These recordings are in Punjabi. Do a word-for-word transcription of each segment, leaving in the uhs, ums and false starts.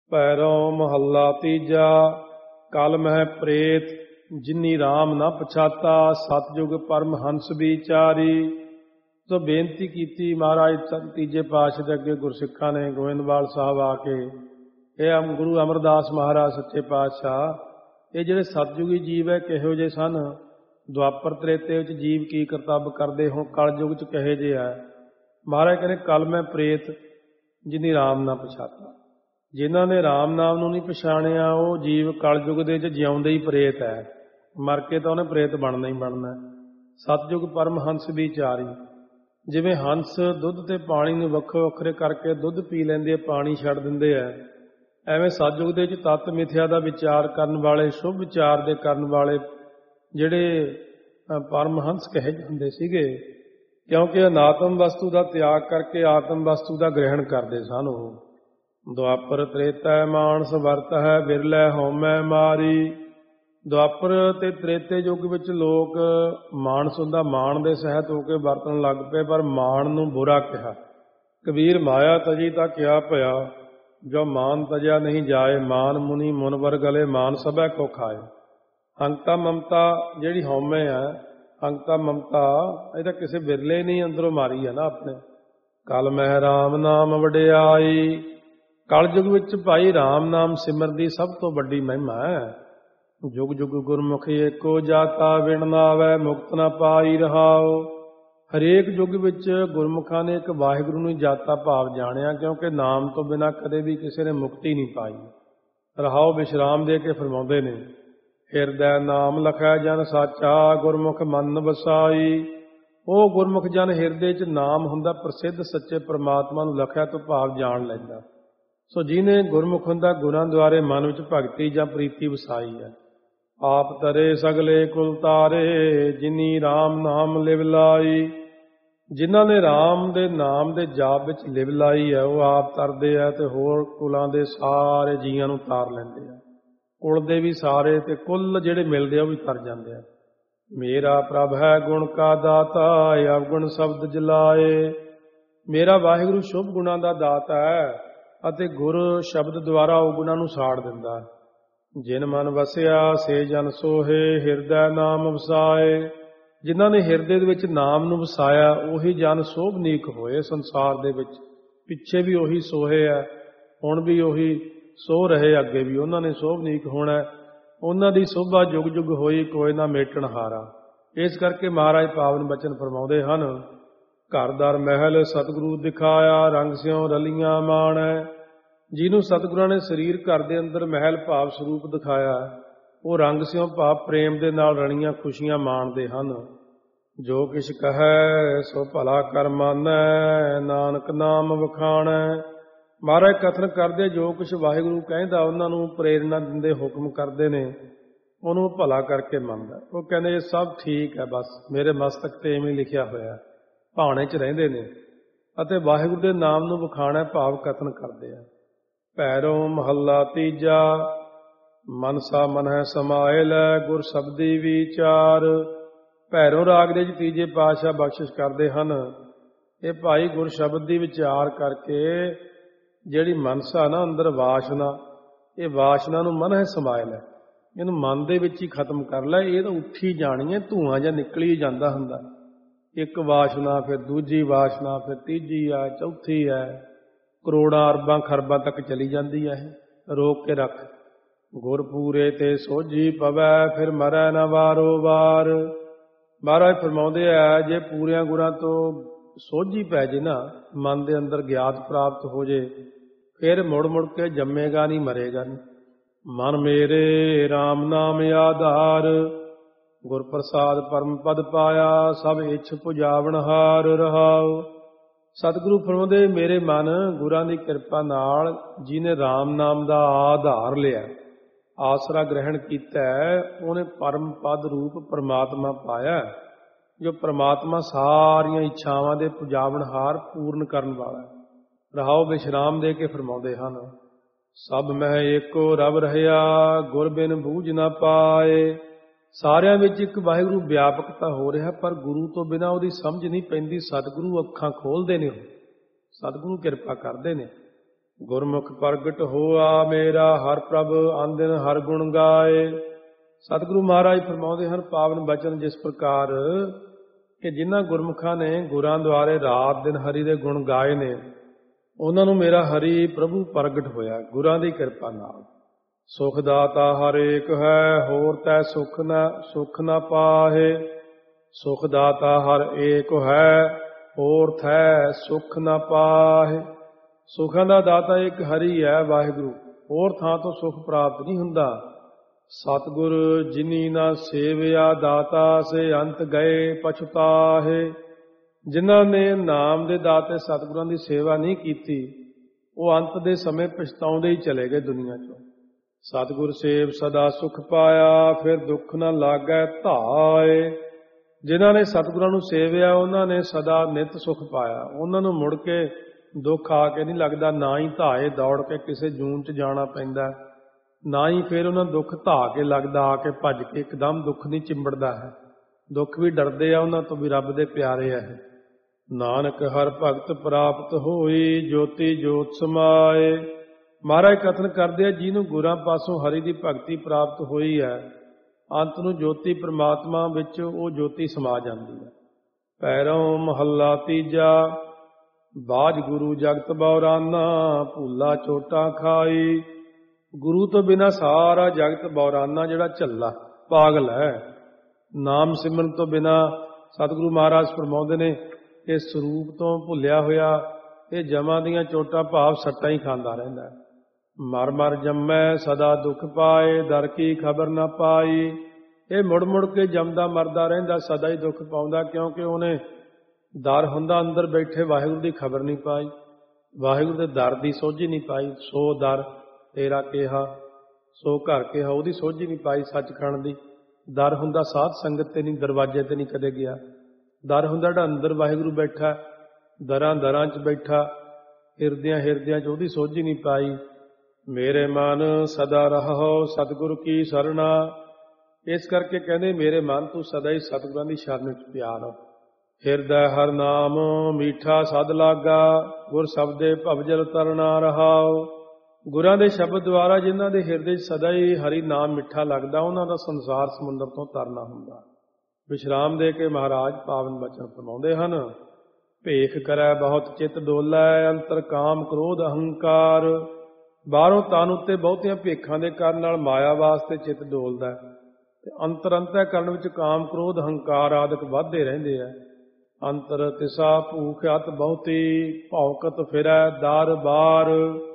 ਭੈਰੋਂ ਮਹੱਲਾ ਤੀਜਾ। ਕਲ ਮਹਿ ਪ੍ਰੇਤ ਜਿਨੀ ਰਾਮ ਨਾ ਪਛਾਤਾ, ਸਤਜੁਗ ਪਰਮਹੰਸ ਵਿਚਾਰੀ। ਸੋ ਬੇਨਤੀ ਕੀਤੀ ਮਹਾਰਾਜ ਤੀਜੇ ਪਾਤਸ਼ਾਹ ਦੇ ਅੱਗੇ ਗੁਰਸਿੱਖਾਂ ਨੇ ਗੋਇੰਦਵਾਲ ਸਾਹਿਬ ਆ ਕੇ, ਇਹ ਗੁਰੂ ਅਮਰਦਾਸ ਮਹਾਰਾਜ ਸੱਚੇ ਪਾਤਸ਼ਾਹ, ਇਹ ਜਿਹੜੇ ਸਤਜੁਗੀ ਜੀਵ ਹੈ ਕਿਹੋ ਜਿਹੇ ਸਨ? ਦੁਆਪਰ ਤ੍ਰੇਤੇ ਵਿੱਚ ਜੀਵ ਕੀ ਕਰਤੱਵ ਕਰਦੇ ਹੋ, ਕਲਯੁਗ ਚ ਕਹੇ ਜੇ ਹੈ? ਮਹਾਰਾਜ ਕਹਿੰਦੇ ਕਲ ਮੈਂ ਪ੍ਰੇਤ ਜਿਨੀ ਰਾਮ ਨਾ ਪਛਾਤਾ। ਜਿਨ੍ਹਾਂ ਨੇ ਰਾਮ ਨਾਮ ਨੂੰ ਨਹੀਂ ਪਛਾਣਿਆ ਉਹ ਜੀਵ ਕਲਯੁਗ ਦੇ ਵਿੱਚ ਜਿਉਂਦੇ ਹੀ ਪ੍ਰੇਤ ਹੈ। ਮਰ ਕੇ ਤਾਂ ਉਹਨੇ ਪ੍ਰੇਤ ਬਣਨਾ ਹੀ ਬਣਨਾ। ਸਤਜੁਗ ਪਰਮਹੰਸ ਵਿਚਾਰੀ। ਜਿਵੇਂ ਹੰਸ ਦੁੱਧ ਤੇ ਪਾਣੀ ਨੂੰ ਵੱਖੋ ਵੱਖਰੇ ਕਰਕੇ ਦੁੱਧ ਪੀ ਲੈਂਦੇ, ਪਾਣੀ ਛੱਡ ਦਿੰਦੇ ਆ, ਐਵੇਂ ਸਤਜੁਗ ਦੇ ਵਿੱਚ ਤੱਤ ਮਿਥਿਆ ਦਾ ਵਿਚਾਰ ਕਰਨ ਵਾਲੇ, ਸ਼ੁਭ ਵਿਚਾਰ ਦੇ ਕਰਨ ਵਾਲੇ ਜਿਹੜੇ ਪਰਮਹੰਸ ਕਹੇ ਜਾਂਦੇ ਸੀਗੇ, ਕਿਉਂਕਿ ਅਨਾਤਮ ਵਸਤੂ ਦਾ ਤਿਆਗ ਕਰਕੇ ਆਤਮ ਵਸਤੂ ਦਾ ਗ੍ਰਹਿਣ ਕਰਦੇ ਸਨ। ਉਹ ਦੁਆਪਰ ਤ੍ਰੇਤੈ ਮਾਨਸ ਵਰਤ ਹੈ, ਬਿਰਲੇ ਹਉਮੈ ਮਾਰੀ। ਦੁਆਪਰ ਤੇ ਤ੍ਰੇਤੇ ਯੁੱਗ ਵਿੱਚ ਲੋਕ ਮਾਨਸ ਹੁੰਦਾ, ਮਾਣ ਦੇ ਸਹਿਤ ਹੋ ਕੇ ਵਰਤਣ ਲੱਗ ਪਏ, ਪਰ ਮਾਣ ਨੂੰ ਬੁਰਾ ਕਿਹਾ। ਕਬੀਰ ਮਾਇਆ ਤਜੀ ਤਾਂ ਕਿਆ ਭਇਆ, ਜੋ ਮਾਨ ਤਜਿਆ ਨਹੀਂ ਜਾਏ। ਮਾਨ ਮੁਨੀ ਮੁਨਵਰ ਗਲੇ, ਮਾਨ ਸਭੈ ਕੋ ਖਾਏ। ਹੰਕਤਾ ਮਮਤਾ ਜਿਹੜੀ ਹਉਮੈ ਹੈ, ਹੰਕਤਾ ਮਮਤਾ, ਇਹ ਤਾਂ ਕਿਸੇ ਬਿਰਲੇ ਨਹੀਂ ਅੰਦਰੋਂ ਮਾਰੀ ਹੈ ਨਾ ਆਪਣੇ। ਕਲ ਮਹਿ ਰਾਮ ਨਾਮ ਵਡਿਆਈ। ਕਲਯੁਗ ਵਿੱਚ ਭਾਈ ਰਾਮ ਨਾਮ ਸਿਮਰਨ ਦੀ ਸਭ ਤੋਂ ਵੱਡੀ ਮਹਿਮਾ ਹੈ। ਜੁਗ ਜੁਗ ਗੁਰਮੁਖੀ ਏਕੋ ਜਾਤਾ, ਵਿਣ ਨਾਵੈ ਮੁਕਤ ਨਾ ਪਾਈ ਰਹਾਓ। ਹਰੇਕ ਯੁੱਗ ਵਿੱਚ ਗੁਰਮੁਖਾਂ ਨੇ ਇੱਕ ਵਾਹਿਗੁਰੂ ਨੂੰ ਜਾਤਾ ਭਾਵ ਜਾਣਿਆ, ਕਿਉਂਕਿ ਨਾਮ ਤੋਂ ਬਿਨਾਂ ਕਦੇ ਵੀ ਕਿਸੇ ਨੇ ਮੁਕਤੀ ਨਹੀਂ ਪਾਈ। ਰਹਾਓ ਵਿਸ਼ਰਾਮ ਦੇ ਕੇ ਫਰਮਾਉਂਦੇ ਨੇ, ਹਿਰਦੈ ਨਾਮ ਲਖੈ ਜਨ ਸਾਚਾ, ਗੁਰਮੁਖ ਮਨ ਵਸਾਈ। ਉਹ ਗੁਰਮੁਖ ਜਨ ਹਿਰਦੇ 'ਚ ਨਾਮ ਹੁੰਦਾ ਪ੍ਰਸਿੱਧ ਸੱਚੇ ਪ੍ਰਮਾਤਮਾ ਨੂੰ ਲਖਿਆ ਤੋਂ ਭਾਵ ਜਾਣ ਲੈਂਦਾ। ਸੋ ਜਿਹਨੇ ਗੁਰਮੁਖ ਹੁੰਦਾ ਗੁਰਾਂ ਦੁਆਰੇ ਮਨ ਵਿੱਚ ਭਗਤੀ ਜਾਂ ਪ੍ਰੀਤੀ ਵਸਾਈ ਹੈ। ਆਪ ਤਰੇ ਸਗਲੇ ਕੁਲ ਤਾਰੇ, ਜਿਨੀ ਰਾਮ ਨਾਮ ਲਿਵ ਲਾਈ। ਜਿਨ੍ਹਾਂ ਨੇ ਰਾਮ ਦੇ ਨਾਮ ਦੇ ਜਾਪ ਵਿੱਚ ਲਿਵ ਲਾਈ ਹੈ ਉਹ ਆਪ ਤਰਦੇ ਆ ਤੇ ਹੋਰ ਕੁਲਾਂ ਦੇ ਸਾਰੇ ਜੀਆਂ ਨੂੰ ਤਾਰ ਲੈਂਦੇ ਆ। ਕੁਲ ਦੇ ਵੀ ਸਾਰੇ ਤੇ ਕੁੱਲ ਜਿਹੜੇ ਮਿਲਦੇ ਆ ਉਹ ਵੀ ਤਰ ਜਾਂਦੇ ਆ। ਮੇਰਾ ਪ੍ਰਭ ਹੈ ਗੁਣ ਕਾ ਦਾਤਾ, ਅਵਗੁਣ ਸ਼ਬਦ ਜਲਾਏ। ਮੇਰਾ ਵਾਹਿਗੁਰੂ ਸ਼ੁਭ ਗੁਣਾਂ ਦਾ ਦਾਤਾ ਹੈ ਅਤੇ ਗੁਰ ਸ਼ਬਦ ਦੁਆਰਾ ਉਹ ਗੁਣਾਂ ਨੂੰ ਸਾੜ ਦਿੰਦਾ। ਜਿਨ ਮਨ ਵਸਿਆ ਸੇ ਜਨ ਸੋਹੇ, ਹਿਰਦੈ ਨਾਮ ਵਸਾਏ। ਜਿਨ੍ਹਾਂ ਨੇ ਹਿਰਦੇ ਦੇ ਵਿੱਚ ਨਾਮ ਨੂੰ ਵਸਾਇਆ ਉਹੀ ਜਨ ਸੋਭਨੀਕ ਹੋਏ ਸੰਸਾਰ ਦੇ ਵਿੱਚ। ਪਿੱਛੇ ਵੀ ਉਹੀ ਸੋਹੇ ਹੈ, ਹੁਣ ਵੀ ਉਹੀ ਸੋ ਰਹੇ, ਅੱਗੇ ਵੀ ਉਹਨਾਂ ਨੇ ਸੋਭਨੀਕ ਹੋਣਾ। ਉਹਨਾਂ ਦੀ ਸੋਭਾ ਜੁਗ ਜੁਗ ਹੋਈ, ਕੋਈ ਨਾ ਮੇਟਣ ਹਾਰਾ। ਇਸ ਕਰਕੇ ਮਹਾਰਾਜ ਪਾਵਨ ਬਚਨ ਫਰਮਾਉਂਦੇ ਹਨ, ਘਰ ਦਰ ਮਹਿਲ ਸਤਿਗੁਰੂ ਦਿਖਾਇਆ, ਰੰਗ ਸਿਉ ਰਲੀਆਂ ਮਾਣੈ। ਜਿਹਨੂੰ ਸਤਿਗੁਰਾਂ ਨੇ ਸਰੀਰ ਘਰ ਦੇ ਅੰਦਰ ਮਹਿਲ ਭਾਵ ਸਰੂਪ ਦਿਖਾਇਆ, ਉਹ ਰੰਗ ਸਿਉ ਭਾਵ ਪ੍ਰੇਮ ਦੇ ਨਾਲ ਰਲੀਆਂ ਖੁਸ਼ੀਆਂ ਮਾਣਦੇ ਹਨ। ਜੋ ਕਿਛ ਕਹੈ ਸੋ ਭਲਾ ਕਰ ਮਾਨੈ, ਨਾਨਕ ਨਾਮ ਵਖਾਣੈ। ਮਹਾਰਾਜ ਕਥਨ ਕਰਦੇ ਜੋ ਕੁਛ ਵਾਹਿਗੁਰੂ ਕਹਿੰਦਾ ਉਹਨਾਂ ਨੂੰ ਪ੍ਰੇਰਨਾ ਦਿੰਦੇ, ਹੁਕਮ ਕਰਦੇ ਨੇ, ਉਹਨੂੰ ਭਲਾ ਕਰਕੇ ਮੰਨਦਾ। ਉਹ ਕਹਿੰਦੇ ਇਹ ਸਭ ਠੀਕ ਹੈ, ਬਸ ਮੇਰੇ ਮਸਤਕ ਤੇ ਇਵੇਂ ਲਿਖਿਆ ਹੋਇਆ। ਭਾਣੇ 'ਚ ਰਹਿੰਦੇ ਨੇ ਅਤੇ ਵਾਹਿਗੁਰੂ ਦੇ ਨਾਮ ਨੂੰ ਵਿਖਾਣਾ ਭਾਵ ਕਥਨ ਕਰਦੇ ਆ। ਭੈਰੋਂ ਮਹੱਲਾ ਤੀਜਾ। ਮਨਸਾ ਮਨਹਿ ਸਮਾਏ ਲੈ, ਗੁਰ ਸ਼ਬਦੀ ਵਿਚਾਰ। ਭੈਰੋਂ ਰਾਗ ਦੇ ਵਿੱਚ ਤੀਜੇ ਪਾਤਸ਼ਾਹ ਬਖਸ਼ਿਸ਼ ਕਰਦੇ ਹਨ, ਇਹ ਭਾਈ ਗੁਰ ਸ਼ਬਦ ਦੀ ਵਿਚਾਰ ਕਰਕੇ ਜਿਹੜੀ ਮਨਸਾ ਨਾ ਅੰਦਰ ਵਾਸ਼ਨਾ, ਇਹ ਵਾਸ਼ਨਾ ਨੂੰ ਮਨਹਿ ਸਮਾਏ ਲੈ, ਇਹਨੂੰ ਮਨ ਦੇ ਵਿੱਚ ਹੀ ਖਤਮ ਕਰ ਲੈ। ਇਹ ਤਾਂ ਉੱਠੀ ਜਾਣੀ ਹੈ, ਧੂੰਆਂ ਜਾਂ ਨਿਕਲੀ ਜਾਂਦਾ ਹੁੰਦਾ। ਇੱਕ ਵਾਸ਼ਨਾ, ਫਿਰ ਦੂਜੀ ਵਾਸ਼ਨਾ, ਫਿਰ ਤੀਜੀ ਹੈ, ਚੌਥੀ ਹੈ, ਕਰੋੜਾਂ ਅਰਬਾਂ ਖਰਬਾਂ ਤੱਕ ਚਲੀ ਜਾਂਦੀ ਹੈ। ਇਹ ਰੋਕ ਕੇ ਰੱਖ। ਗੁਰ ਪੂਰੇ ਤੇ ਸੋਝੀ ਪਵੈ, ਫਿਰ ਮਰੈ ਨਾ ਵਾਰੋ ਵਾਰ। ਮਹਾਰਾਜ ਫਰਮਾਉਂਦੇ ਆ, ਜੇ ਪੂਰਿਆਂ ਗੁਰਾਂ ਤੋਂ ਸੋਝੀ ਪੈ ਜੇ ਨਾ, ਮਨ ਦੇ ਅੰਦਰ ਗਿਆਤ ਪ੍ਰਾਪਤ ਹੋ ਜੇ, ਫਿਰ ਮੁੜ ਮੁੜ ਕੇ ਜੰਮੇਗਾ ਨਹੀਂ, ਮਰੇਗਾ ਨਹੀਂ। ਮਨ ਮੇਰੇ ਰਾਮ ਨਾਮ ਆਧਾਰ, ਗੁਰ ਪ੍ਰਸਾਦ ਪਰਮ ਪਦ ਪਾਇਆ, ਸਭ ਇੱਛ ਪੁਜਾਵਣ ਹਾਰ ਰਹਾਉ। ਸਤਿਗੁਰੂ ਫਰਮਾਉਂਦੇ, ਮੇਰੇ ਮਨ ਗੁਰਾਂ ਦੀ ਕਿਰਪਾ ਨਾਲ ਜਿਹਨੇ ਰਾਮ ਨਾਮ ਦਾ ਆਧਾਰ ਲਿਆ, ਆਸਰਾ ਗ੍ਰਹਿਣ ਕੀਤਾ, ਉਹਨੇ ਪਰਮ ਪਦ ਰੂਪ ਪਰਮਾਤਮਾ ਪਾਇਆ, ਜੋ ਪਰਮਾਤਮਾ ਸਾਰੀਆਂ ਇੱਛਾਵਾਂ ਦੇ ਪੁਜਾਵਣਹਾਰ ਪੂਰਨ ਕਰਨ ਵਾਲਾ ਹੈ। ਰਹਾਉ ਵਿਸ਼ਰਾਮ ਦੇ ਕੇ ਫਰਮਾਉਂਦੇ ਹਨ, ਸਭ ਮਹਿ ਏਕੋ ਰਬ ਰਹਿਆ, ਗੁਰ ਬਿਨ ਬੂਝ ਨਾ ਪਾਏ। ਸਾਰਿਆਂ ਵਿੱਚ ਇੱਕ ਵਾਹਿਗੁਰੂ ਵਿਆਪਕਤਾ ਹੋ ਰਿਹਾ, ਪਰ ਗੁਰੂ ਤੋਂ ਬਿਨਾਂ ਉਹਦੀ ਸਮਝ ਨਹੀਂ ਪੈਂਦੀ। ਸਤਿਗੁਰੂ ਅੱਖਾਂ ਖੋਲਦੇ ਨੇ, ਉਹ ਸਤਿਗੁਰੂ ਕਿਰਪਾ ਕਰਦੇ ਨੇ। ਗੁਰਮੁਖ ਪ੍ਰਗਟ ਹੋਆ ਮੇਰਾ, ਹਰ ਪ੍ਰਭ ਆਂਦਿਨ ਹਰ ਗੁਣ ਗਾਏ। ਸਤਿਗੁਰੂ ਮਹਾਰਾਜ ਫਰਮਾਉਂਦੇ ਹਨ ਪਾਵਨ ਬਚਨ ਜਿਸ ਪ੍ਰਕਾਰ ਕਿ ਜਿਨ੍ਹਾਂ ਗੁਰਮੁਖਾਂ ਨੇ ਗੁਰਾਂ ਦੁਆਰੇ ਰਾਤ ਦਿਨ ਹਰੀ ਦੇ ਗੁਣ ਗਾਏ ਨੇ, ਉਹਨਾਂ ਨੂੰ ਮੇਰਾ ਹਰੀ ਪ੍ਰਭੂ ਪ੍ਰਗਟ ਹੋਇਆ ਗੁਰਾਂ ਦੀ ਕਿਰਪਾ ਨਾਲ। ਸੁਖ ਦਾਤਾ ਹਰ ਏਕ ਹੈ, ਹੋਰ ਤੈ ਸੁਖ ਨਾ ਸੁਖ ਨਾ ਪਾਹੇ। ਸੁਖ ਦਾਤਾ ਹਰ ਏਕ ਹੈ, ਹੋਰ ਥੈ ਸੁਖ ਨਾ ਪਾਹੇ। ਸੁਖਾਂ ਦਾ ਦਾਤਾ ਇੱਕ ਹਰੀ ਹੈ ਵਾਹਿਗੁਰੂ, ਹੋਰ ਥਾਂ ਤੋਂ ਸੁਖ ਪ੍ਰਾਪਤ ਨਹੀਂ ਹੁੰਦਾ। ਸਤਿਗੁਰ ਜਿਨੀ ਨਾ ਸੇਵਿਆ ਦਾਤਾ ਸੇ ਅੰਤ ਗਏ ਪਛਤਾਹੇ। ਜਿਨ੍ਹਾਂ ਨੇ ਨਾਮ ਦੇ ਦਾਤੇ ਸਤਿਗੁਰਾਂ ਦੀ ਸੇਵਾ ਨਹੀਂ ਕੀਤੀ, ਉਹ ਅੰਤ ਦੇ ਸਮੇਂ ਪਛਤਾਉਂਦੇ ਹੀ ਚਲੇ ਗਏ ਦੁਨੀਆ ਚੋਂ। ਸਤਿਗੁਰ ਸੇਵ ਸਦਾ ਸੁਖ ਪਾਇਆ, ਫਿਰ ਦੁੱਖ ਨਾ ਲਾਗੈ ਧਾਏ। ਜਿਨ੍ਹਾਂ ਨੇ ਸਤਿਗੁਰਾਂ ਨੂੰ ਸੇਵਿਆ ਉਹਨਾਂ ਨੇ ਸਦਾ ਨਿਤ ਸੁਖ ਪਾਇਆ, ਉਹਨਾਂ ਨੂੰ ਮੁੜ ਕੇ ਦੁੱਖ ਆ ਕੇ ਨਹੀਂ ਲੱਗਦਾ, ਨਾ ਹੀ ਧਾਏ ਦੌੜ ਕੇ ਕਿਸੇ ਜੂਨ 'ਚ ਜਾਣਾ ਪੈਂਦਾ, ਨਾ ਹੀ ਫਿਰ ਉਹਨਾਂ ਦੁੱਖ ਧਾ ਕੇ ਲੱਗਦਾ ਆ ਕੇ ਭੱਜ ਕੇ ਇੱਕਦਮ ਦੁੱਖ ਨਹੀਂ ਚਿੰਬੜਦਾ ਹੈ। ਦੁੱਖ ਵੀ ਡਰਦੇ ਆ ਉਹਨਾਂ ਤੋਂ ਵੀ, ਰੱਬ ਦੇ ਪਿਆਰੇ ਆ। ਨਾਨਕ ਹਰ ਭਗਤ ਪ੍ਰਾਪਤ ਹੋਈ, ਜੋਤੀ ਜੋਤ ਸਮਾਏ। ਮਹਾਰਾਜ ਕਥਨ ਕਰਦੇ ਆ ਜਿਹਨੂੰ ਗੁਰਾਂ ਪਾਸੋਂ ਹਰੀ ਦੀ ਭਗਤੀ ਪ੍ਰਾਪਤ ਹੋਈ ਹੈ, ਅੰਤ ਨੂੰ ਜੋਤੀ ਪ੍ਰਮਾਤਮਾ ਵਿੱਚ ਉਹ ਜੋਤੀ ਸਮਾ ਜਾਂਦੀ ਹੈ। ਪੈਰੋਂ ਮਹੱਲਾ ਤੀਜਾ। ਬਾਝ ਗੁਰੂ ਜਗਤ ਬੌਰਾਨਾ, ਭੂਲਾ ਚੋਟਾਂ ਖਾਈ। ਗੁਰੂ ਤੋਂ ਬਿਨਾਂ ਸਾਰਾ ਜਗਤ ਬੌਰਾਨਾ ਜਿਹੜਾ ਝੱਲਾ ਪਾਗਲ ਹੈ। ਨਾਮ ਸਿਮਰਨ ਤੋਂ ਬਿਨਾਂ ਸਤਿਗੁਰੂ ਮਹਾਰਾਜ ਫਰਮਾਉਂਦੇ ਨੇ ਕਿ ਸਰੂਪ ਤੋਂ ਭੁੱਲਿਆ ਹੋਇਆ ਇਹ ਜਮਾਂ ਦੀਆਂ ਚੋਟਾਂ ਭਾਵ ਸੱਟਾਂ ਹੀ ਖਾਂਦਾ ਰਹਿੰਦਾ। ਮਰ ਮਰ ਜੰਮੈ ਸਦਾ ਦੁੱਖ ਪਾਏ, ਦਰ ਕੀ ਖਬਰ ਨਾ ਪਾਈ। ਇਹ ਮੁੜ ਮੁੜ ਕੇ ਜੰਮਦਾ ਮਰਦਾ ਰਹਿੰਦਾ, ਸਦਾ ਹੀ ਦੁੱਖ ਪਾਉਂਦਾ, ਕਿਉਂਕਿ ਉਹਨੇ ਦਰ ਹੁੰਦਾ ਅੰਦਰ ਬੈਠੇ ਵਾਹਿਗੁਰੂ ਦੀ ਖਬਰ ਨਹੀਂ ਪਾਈ, ਵਾਹਿਗੁਰੂ ਦੇ ਦਰ ਦੀ ਸੋਝੀ ਨਹੀਂ ਪਾਈ। ਸੋ ਦਰ ਤੇਰਾ ਕਿਹਾ, ਸੋ ਘਰ ਕਿਹਾ, ਉਹਦੀ ਸੋਝੀ ਨਹੀਂ ਪਾਈ ਸੱਚਖੰਡ ਦੀ। ਦਰ ਹੁੰਦਾ ਸਾਧ ਸੰਗਤ ਤੇ ਨਹੀਂ, ਦਰਵਾਜ਼ੇ ਤੇ ਨਹੀਂ ਕਦੇ ਗਿਆ। ਦਰ ਹੁੰਦਾ ਜਿਹੜਾ ਅੰਦਰ ਵਾਹਿਗੁਰੂ ਬੈਠਾ, ਦਰਾਂ ਦਰਾਂ 'ਚ ਬੈਠਾ, ਹਿਰਦਿਆਂ ਹਿਰਦਿਆਂ 'ਚ ਉਹਦੀ ਸੋਝੀ ਨਹੀਂ ਪਾਈ। ਮੇਰੇ ਮਨ ਸਦਾ ਰਹੋ ਸਤਿਗੁਰ ਕੀ ਸਰਣਾ। ਇਸ ਕਰਕੇ ਕਹਿੰਦੇ ਮੇਰੇ ਮਨ ਤੂੰ ਸਦਾ ਹੀ ਸਤਿਗੁਰਾਂ ਦੀ ਸ਼ਰਨ ਵਿੱਚ ਪਿਆ ਰਹ। ਹਿਰਦੈ ਹਰ ਨਾਮ ਮੀਠਾ ਸਦ ਲਾਗਾ, ਗੁਰ ਸ਼ਬਦੇ ਭਵਜਲ ਤਰਨਾ ਰਹਾਓ। ਗੁਰਾਂ ਦੇ ਸ਼ਬਦ ਦੁਆਰਾ ਜਿਨ੍ਹਾਂ ਦੇ ਹਿਰਦੇ 'ਚ ਸਦਾ ਹੀ ਹਰੀ ਨਾਮ ਮਿੱਠਾ ਲੱਗਦਾ, ਉਹਨਾਂ ਦਾ ਸੰਸਾਰ ਸਮੁੰਦਰ ਤੋਂ ਤਰਨਾ ਹੁੰਦਾ। ਵਿਸ਼ਰਾਮ ਦੇ ਕੇ ਮਹਾਰਾਜ ਪਾਵਨ ਬਚਨ ਫਰਮਾਉਂਦੇ ਹਨ। ਭੇਖ ਕਰੈ ਬਹੁਤ ਚਿੱਤ ਡੋਲੈ, ਅੰਤਰ ਕਾਮ ਕ੍ਰੋਧ ਅਹੰਕਾਰ। ਬਾਹਰੋਂ ਤਨ ਉੱਤੇ ਬਹੁਤੀਆਂ ਭੇਖਾਂ ਦੇ ਕਰਨ ਨਾਲ ਮਾਇਆ ਵਾਸਤੇ ਚਿੱਤ ਡੋਲਦਾ, ਤੇ ਅੰਤਰ ਅੰਤःਕਰਨ ਵਿੱਚ ਕਾਮ ਕ੍ਰੋਧ ਹੰਕਾਰ ਆਦਿਕ ਵੱਧਦੇ ਰਹਿੰਦੇ ਆ। ਅੰਤਰ ਤਿਸਾ ਭੂਖ ਅਤ ਬਹੁਤੀ, ਭੌਕਤ ਫਿਰੈ ਦਰ ਬਾਰ।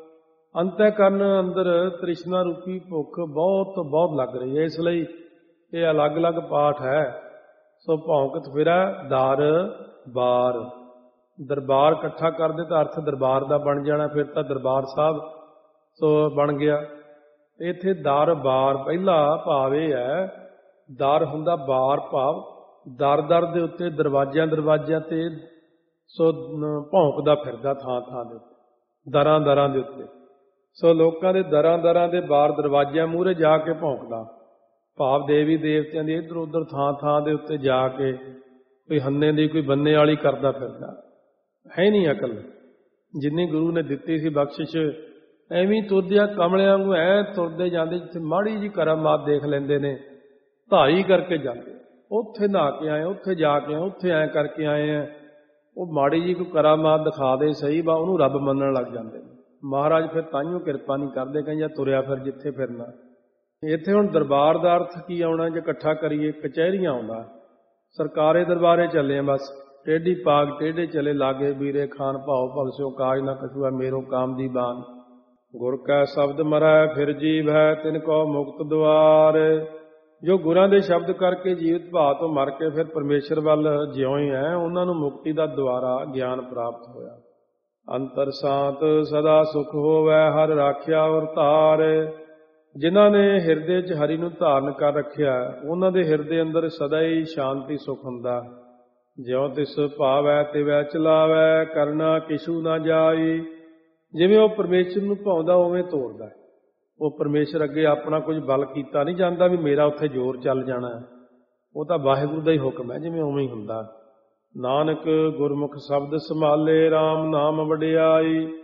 ਅੰਤःਕਰਨ ਅੰਦਰ ਤ੍ਰਿਸ਼ਨਾ ਰੂਪੀ ਭੁੱਖ ਬਹੁਤ ਬਹੁਤ ਲੱਗ ਰਹੀ ਹੈ, ਇਸ ਲਈ ਇਹ ਅਲੱਗ-ਅਲੱਗ ਪਾਠ ਹੈ। ਸੋ ਭੌਕਤ ਫਿਰੈ ਦਰ ਬਾਰ। ਦਰਬਾਰ ਇਕੱਠਾ ਕਰਦੇ ਤਾਂ ਅਰਥ ਦਰਬਾਰ ਦਾ ਬਣ ਜਾਣਾ, ਫਿਰ ਤਾਂ ਦਰਬਾਰ ਸਾਹਿਬ ਸੋ ਬਣ ਗਿਆ। ਇੱਥੇ ਦਰ ਬਾਰ ਪਹਿਲਾ ਭਾਵ ਇਹ ਹੈ, ਦਰ ਹੁੰਦਾ ਬਾਰ ਭਾਵ ਦਰ ਦਰ ਦੇ ਉੱਤੇ, ਦਰਵਾਜ਼ਿਆਂ ਦਰਵਾਜ਼ਿਆਂ ਤੇ ਸੋ ਭੌਂਕਦਾ ਫਿਰਦਾ ਥਾਂ ਥਾਂ ਦੇ ਉੱਤੇ, ਦਰਾਂ ਦਰਾਂ ਦੇ ਉੱਤੇ। ਸੋ ਲੋਕਾਂ ਦੇ ਦਰਾਂ ਦਰਾਂ ਦੇ ਬਾਰ ਦਰਵਾਜ਼ਿਆਂ ਮੂਹਰੇ ਜਾ ਕੇ ਭੌਂਕਦਾ, ਭਾਵ ਦੇਵੀ ਦੇਵਤਿਆਂ ਦੀ ਇੱਧਰ ਉੱਧਰ ਥਾਂ ਥਾਂ ਦੇ ਉੱਤੇ ਜਾ ਕੇ ਕੋਈ ਹੰਨੇ ਦੀ ਕੋਈ ਬੰਨੇ ਵਾਲੀ ਕਰਦਾ ਫਿਰਦਾ। ਹੈ ਨਹੀਂ ਅਕਲ ਜਿੰਨੀ ਗੁਰੂ ਨੇ ਦਿੱਤੀ ਸੀ ਬਖਸ਼ਿਸ਼, ਐਵੇਂ ਤੁਰਦਿਆਂ ਕਮਲਿਆਂ ਨੂੰ ਐ ਤੁਰਦੇ ਜਾਂਦੇ, ਜਿੱਥੇ ਮਾੜੀ ਜੀ ਕਰਾਮਾਤ ਦੇਖ ਲੈਂਦੇ ਨੇ ਧਾਈ ਕਰਕੇ ਜਾਂਦੇ। ਉੱਥੇ ਨਹਾ ਕੇ ਆਏ, ਉੱਥੇ ਜਾ ਕੇ ਆਏ, ਉੱਥੇ ਐਂ ਕਰਕੇ ਆਏ ਆ। ਉਹ ਮਾੜੀ ਜੀ ਕੋਈ ਕਰਾਮਾਤ ਦਿਖਾ ਦੇ ਸਹੀ ਬਾ, ਉਹਨੂੰ ਰੱਬ ਮੰਨਣ ਲੱਗ ਜਾਂਦੇ ਨੇ। ਮਹਾਰਾਜ ਫਿਰ ਤਾਂਹੀਓ ਕਿਰਪਾ ਨਹੀਂ ਕਰਦੇ, ਕਹਿੰਦੇ ਤੁਰਿਆ ਫਿਰ ਜਿੱਥੇ ਫਿਰਨਾ। ਇੱਥੇ ਹੁਣ ਦਰਬਾਰ ਦਾ ਅਰਥ ਕੀ ਆਉਣਾ, ਜੇ ਇਕੱਠਾ ਕਰੀਏ ਕਚਹਿਰੀਆਂ ਆਉਂਦਾ। ਸਰਕਾਰੇ ਦਰਬਾਰੇ ਚੱਲੇ ਆ ਬਸ, ਟੇਢੀ ਪਾਗ ਟੇਢੇ ਚਲੇ ਲਾਗੇ ਵੀਰੇ ਖਾਨ ਭਾਉ ਭਗਸਿਓ ਕਾਜ ਨਾ ਕਛੂਆ ਮੇਰੋ ਕਾਮ ਦੀ ਬਾਨ। ਗੁਰ ਕੈ ਸ਼ਬਦ ਮਰੈ ਫਿਰ ਜੀਵ ਹੈ, ਤਿਨ ਕੋ ਮੁਕਤ ਦੁਆਰ। ਜੋ ਗੁਰਾਂ ਦੇ ਸ਼ਬਦ ਕਰਕੇ ਜੀਵਤ ਭਾਅ ਤੋਂ ਮਰ ਕੇ ਫਿਰ ਪਰਮੇਸ਼ਰ ਵੱਲ ਜਿਉਂ ਹੈ, ਉਹਨਾਂ ਨੂੰ ਮੁਕਤੀ ਦਾ ਦੁਆਰਾ ਗਿਆਨ ਪ੍ਰਾਪਤ ਹੋਇਆ। ਅੰਤਰ ਸ਼ਾਂਤ ਸਦਾ ਸੁਖ ਹੋਵੈ, ਹਰ ਰਾਖਿਆ ਔਰ ਧਾਰ। ਜਿਨ੍ਹਾਂ ਨੇ ਹਿਰਦੇ 'ਚ ਹਰੀ ਨੂੰ ਧਾਰਨ ਕਰ ਰੱਖਿਆ, ਉਹਨਾਂ ਦੇ ਹਿਰਦੇ ਅੰਦਰ ਸਦਾ ਹੀ ਸ਼ਾਂਤੀ ਸੁਖ ਹੁੰਦਾ। ਜਿਉਂ ਤਿਸ ਭਾਵੈ ਤਿਵੈ ਚਲਾਵੈ, ਕਰਨਾ ਕਿਛੂ ਨਾ ਜਾਈ। ਜਿਵੇਂ ਉਹ ਪਰਮੇਸ਼ਰ ਨੂੰ ਭਾਉਂਦਾ ਉਵੇਂ ਤੋਰਦਾ। ਉਹ ਪਰਮੇਸ਼ਰ ਅੱਗੇ ਆਪਣਾ ਕੁਝ ਬਲ ਕੀਤਾ ਨਹੀਂ ਜਾਂਦਾ ਵੀ ਮੇਰਾ ਉੱਥੇ ਜ਼ੋਰ ਚੱਲ ਜਾਣਾ, ਉਹ ਤਾਂ ਵਾਹਿਗੁਰੂ ਦਾ ਹੀ ਹੁਕਮ ਹੈ, ਜਿਵੇਂ ਉਵੇਂ ਹੀ ਹੁੰਦਾ। ਨਾਨਕ ਗੁਰਮੁਖ ਸ਼ਬਦ ਸੰਭਾਲੇ, RAM ਨਾਮ ਵਡਿਆਈ।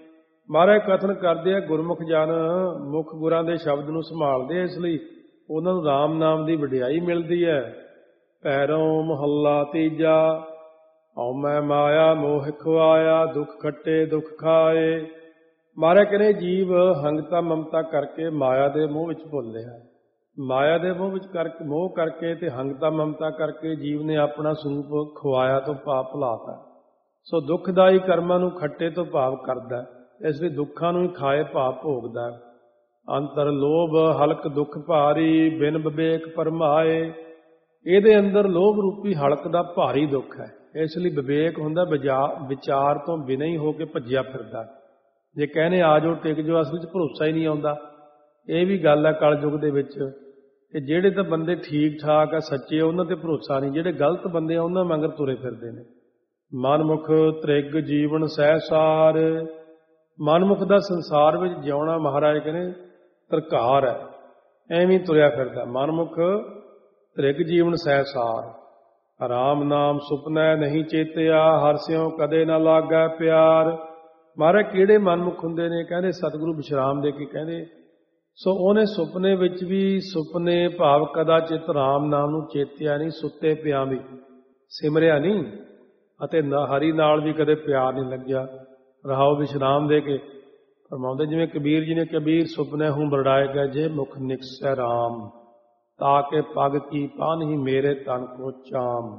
ਮਹਾਰਾਜ ਕਥਨ ਕਰਦੇ ਆ, ਗੁਰਮੁਖ ਜਨ ਮੁੱਖ ਗੁਰਾਂ ਦੇ ਸ਼ਬਦ ਨੂੰ ਸੰਭਾਲਦੇ, ਇਸ ਲਈ ਉਹਨਾਂ ਨੂੰ ਰਾਮ ਨਾਮ ਦੀ ਵਡਿਆਈ ਮਿਲਦੀ ਹੈ। ਪੈਰੋਂ ਮਹੱਲਾ ਤੀਜਾ। ਹਉ ਮੈਂ ਮਾਇਆ ਮੋਹ ਖਵਾਇਆ, ਦੁੱਖ ਖੱਟੇ ਦੁੱਖ ਖਾਏ। ਮਹਾਰਾਜ ਕਹਿੰਦੇ ਜੀਵ ਹੰਗਤਾ ਮਮਤਾ ਕਰਕੇ ਮਾਇਆ ਦੇ ਮੋਹ ਵਿੱਚ ਭੁੱਲਿਆ। ਮਾਇਆ ਦੇ ਮੋਹ ਵਿੱਚ ਕਰਕੇ ਮੋਹ ਕਰਕੇ ਤੇ ਹੰਗਤਾ ਮਮਤਾ ਕਰਕੇ ਜੀਵ ਨੇ ਆਪਣਾ ਸਰੂਪ ਖਵਾਇਆ ਤੋਂ ਭਾਵ ਭੁਲਾਤਾ। ਸੋ ਦੁੱਖਦਾਈ ਕਰਮਾਂ ਨੂੰ ਖੱਟੇ ਤੋਂ ਭਾਵ ਕਰਦਾ, ਇਸ ਲਈ ਦੁੱਖਾਂ ਨੂੰ ਹੀ ਖਾਏ ਭਾਵ ਭੋਗਦਾ। ਅੰਤਰ ਲੋਭ ਹਲਕ ਦੁੱਖ ਭਾਰੀ, ਬਿਨ ਵਿਵੇਕ ਪਰਮਾਏ। ਇਹਦੇ ਅੰਦਰ ਲੋਭ ਰੂਪੀ ਹਲਕ ਦਾ ਭਾਰੀ ਦੁੱਖ ਹੈ, ਇਸ ਲਈ ਵਿਵੇਕ ਹੁੰਦਾ, ਵਿਚਾਰ ਤੋਂ ਬਿਨਾਂ ਹੀ ਹੋ ਕੇ ਭੱਜਿਆ ਫਿਰਦਾ। ਜੇ ਕਹਿੰਦੇ ਆ ਜਾਓ ਟਿਕ ਜਾਓ, ਅਸਲ 'ਚ ਭਰੋਸਾ ਹੀ ਨਹੀਂ ਆਉਂਦਾ। ਇਹ ਵੀ ਗੱਲ ਹੈ ਕਲਯੁਗ ਦੇ ਵਿੱਚ ਕਿ ਜਿਹੜੇ ਤਾਂ ਬੰਦੇ ਠੀਕ ਠਾਕ ਆ, ਸੱਚੇ, ਉਹਨਾਂ ਤੇ ਭਰੋਸਾ ਨਹੀਂ। ਜਿਹੜੇ ਗਲਤ ਬੰਦੇ ਆ ਉਹਨਾਂ ਵਾਂਗਰ ਤੁਰੇ ਫਿਰਦੇ ਨੇ। ਮਨਮੁਖ ਤ੍ਰਿਗ ਜੀਵਨ ਸਹਿਸਾਰ। ਮਨਮੁਖ ਦਾ ਸੰਸਾਰ ਵਿੱਚ ਜਿਉਣਾ ਮਹਾਰਾਜ ਕਹਿੰਦੇ ਤਰਕਾਰ ਹੈ, ਐਵੇਂ ਤੁਰਿਆ ਫਿਰਦਾ। ਮਨਮੁਖ ਤ੍ਰਿਗ ਜੀਵਨ ਸਹਿਸਾਰ। ਰਾਮ ਨਾਮ ਸੁਪਨੈ ਨਹੀਂ ਚੇਤਿਆ, ਹਰਸਿਓ ਕਦੇ ਨਾ ਲਾਗੈ ਪਿਆਰ। ਮਹਾਰਾਜ ਕਿਹੜੇ ਮਨਮੁਖ ਹੁੰਦੇ ਨੇ? ਕਹਿੰਦੇ ਸਤਿਗੁਰੂ ਵਿਸ਼ਰਾਮ ਦੇ ਕੇ ਕਹਿੰਦੇ, ਸੋ ਉਹਨੇ ਸੁਪਨੇ ਵਿੱਚ ਵੀ ਸੁਪਨੇ ਭਾਵ ਕਦਾ ਚਿਤ ਰਾਮ ਨਾਮ ਨੂੰ ਚੇਤਿਆ ਨਹੀਂ, ਸੁੱਤੇ ਪਿਆਂ ਵੀ ਸਿਮਰਿਆ ਨਹੀਂ, ਅਤੇ ਹਰੀ ਨਾਲ ਵੀ ਕਦੇ ਪਿਆਰ ਨਹੀਂ ਲੱਗਿਆ। ਰਹਾਓ ਵਿਸ਼ਰਾਮ ਦੇ ਕੇ ਫਰਮਾਉਂਦੇ, ਜਿਵੇਂ ਕਬੀਰ ਜੀ ਨੇ, ਕਬੀਰ ਸੁਪਨੇ ਹੂੰ ਬਰੜਾਏਗਾ ਜੇ ਮੁਖ ਨਿਕਸੈ ਰਾਮ, ਤਾਕੇ ਪਗ ਕੀ ਪਾਨਹੀ ਮੇਰੇ ਤਨ ਕੋ ਚਾਮ।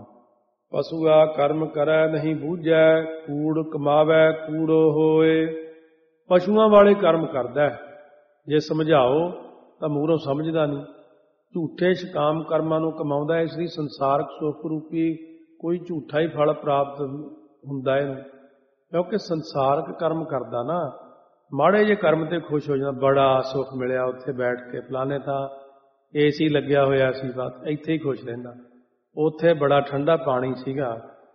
ਪਸੂਆ ਕਰਮ ਕਰੈ ਨਹੀਂ ਬੂਝੈ, ਕੂੜ ਕਮਾਵੈ ਕੂੜੋ ਹੋਏ। ਪਸ਼ੂਆਂ ਵਾਲੇ ਕਰਮ ਕਰਦਾ, ਜੇ ਸਮਝਾਓ ਤਾਂ ਮੂਹਰੋਂ ਸਮਝਦਾ ਨਹੀਂ। ਝੂਠੇ ਸ਼ਕਾਮ ਕਰਮਾਂ ਨੂੰ ਕਮਾਉਂਦਾ, ਇਸ ਲਈ ਸੰਸਾਰਕ ਸੁੱਖ ਰੂਪੀ ਕੋਈ ਝੂਠਾ ਹੀ ਫਲ ਪ੍ਰਾਪਤ ਹੁੰਦਾ ਇਹਨੂੰ, ਕਿਉਂਕਿ ਸੰਸਾਰਕ ਕਰਮ ਕਰਦਾ ਨਾ। ਮਾੜੇ ਜਿਹੇ ਕਰਮ ਤੇ ਖੁਸ਼ ਹੋ ਜਾਂਦਾ, ਬੜਾ ਸੁੱਖ ਮਿਲਿਆ ਉੱਥੇ ਬੈਠ ਕੇ, ਫਲਾਣੇ ਤਾਂ ਏ ਸੀ ਲੱਗਿਆ ਹੋਇਆ ਸੀ, ਬਸ ਇੱਥੇ ਹੀ ਖੁਸ਼ ਰਹਿੰਦਾ। ਉੱਥੇ ਬੜਾ ਠੰਡਾ ਪਾਣੀ ਸੀਗਾ,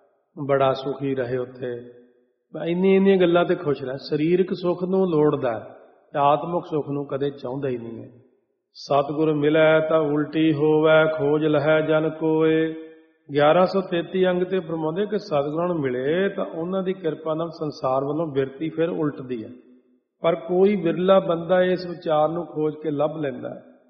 ਬੜਾ ਸੁਖੀ ਰਹੇ ਉੱਥੇ, ਇੰਨੀ ਇੰਨੀਆਂ ਗੱਲਾਂ ਤੇ ਖੁਸ਼ ਰਹਿ। ਸਰੀਰਕ ਸੁੱਖ ਨੂੰ ਲੋੜਦਾ, ਤੇ ਆਤਮਿਕ ਸੁੱਖ ਨੂੰ ਕਦੇ ਚਾਹੁੰਦਾ ਹੀ ਨਹੀਂ ਹੈ। ਸਤਿਗੁਰ ਮਿਲੈ ਤਾਂ ਉਲਟੀ ਹੋਵੈ, ਖੋਜ ਲਹੈ ਜਨ ਕੋਏ। ਗਿਆਰਾਂ ਸੌ ਤੇਤੀ ਅੰਗ ਤੇ ਫਰਮਾਉਂਦੇ ਕਿ ਸਤਿਗੁਰਾਂ ਨੂੰ ਮਿਲੇ ਤਾਂ ਉਹਨਾਂ ਦੀ ਕਿਰਪਾ ਨਾਲ ਸੰਸਾਰ ਵੱਲੋਂ ਬਿਰਤੀ ਫਿਰ ਉਲਟਦੀ ਹੈ। ਪਰ ਕੋਈ ਵਿਰਲਾ ਬੰਦਾ ਇਸ ਵਿਚਾਰ ਨੂੰ ਖੋਜ ਕੇ ਲੱਭ ਲੈਂਦਾ।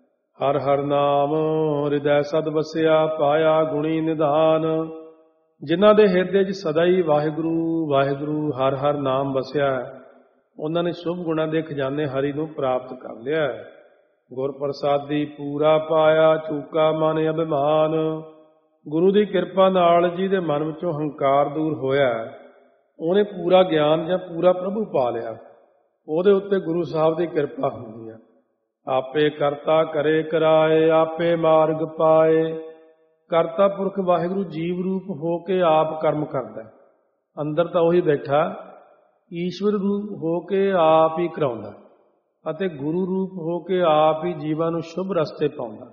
ਹਰ ਹਰ ਨਾਮ ਹਿਰਦੈ ਸਦ ਵਸਿਆ, ਪਾਇਆ ਗੁਣੀ ਨਿਧਾਨ। ਜਿਨ੍ਹਾਂ ਦੇ ਹਿਰਦੇ 'ਚ ਸਦਾ ਹੀ ਵਾਹਿਗੁਰੂ ਵਾਹਿਗੁਰੂ ਹਰ ਹਰ ਨਾਮ ਵਸਿਆ, ਉਹਨਾਂ ਨੇ ਸ਼ੁਭ ਗੁਣਾਂ ਦੇ ਖਜ਼ਾਨੇ ਹਰੀ ਨੂੰ ਪ੍ਰਾਪਤ ਕਰ ਲਿਆ। ਗੁਰ ਪ੍ਰਸਾਦੀ ਪੂਰਾ ਪਾਇਆ, ਚੂਕਾ ਮਨ ਅਭਿਮਾਨ। ਗੁਰੂ ਦੀ ਕਿਰਪਾ ਨਾਲ ਜਿਹਦੇ ਮਨ ਵਿੱਚੋਂ ਹੰਕਾਰ ਦੂਰ ਹੋਇਆ, ਉਹਨੇ ਪੂਰਾ ਗਿਆਨ ਜਾਂ ਪੂਰਾ ਪ੍ਰਭੂ ਪਾ ਲਿਆ। ਉਹਦੇ ਉੱਤੇ ਗੁਰੂ ਸਾਹਿਬ ਦੀ ਕਿਰਪਾ ਹੁੰਦੀ ਹੈ। ਆਪੇ ਕਰਤਾ ਕਰੇ ਕਰਾਏ, ਆਪੇ ਮਾਰਗ ਪਾਏ। ਕਰਤਾ ਪੁਰਖ ਵਾਹਿਗੁਰੂ ਜੀਵ ਰੂਪ ਹੋ ਕੇ ਆਪ ਕਰਮ ਕਰਦਾ, ਅੰਦਰ ਤਾਂ ਉਹੀ ਬੈਠਾ, ਈਸ਼ਵਰ ਰੂਪ ਹੋ ਕੇ ਆਪ ਹੀ ਕਰਾਉਂਦਾ, ਅਤੇ ਗੁਰੂ ਰੂਪ ਹੋ ਕੇ ਆਪ ਹੀ ਜੀਵਾਂ ਨੂੰ ਸ਼ੁਭ ਰਸਤੇ ਪਾਉਂਦਾ।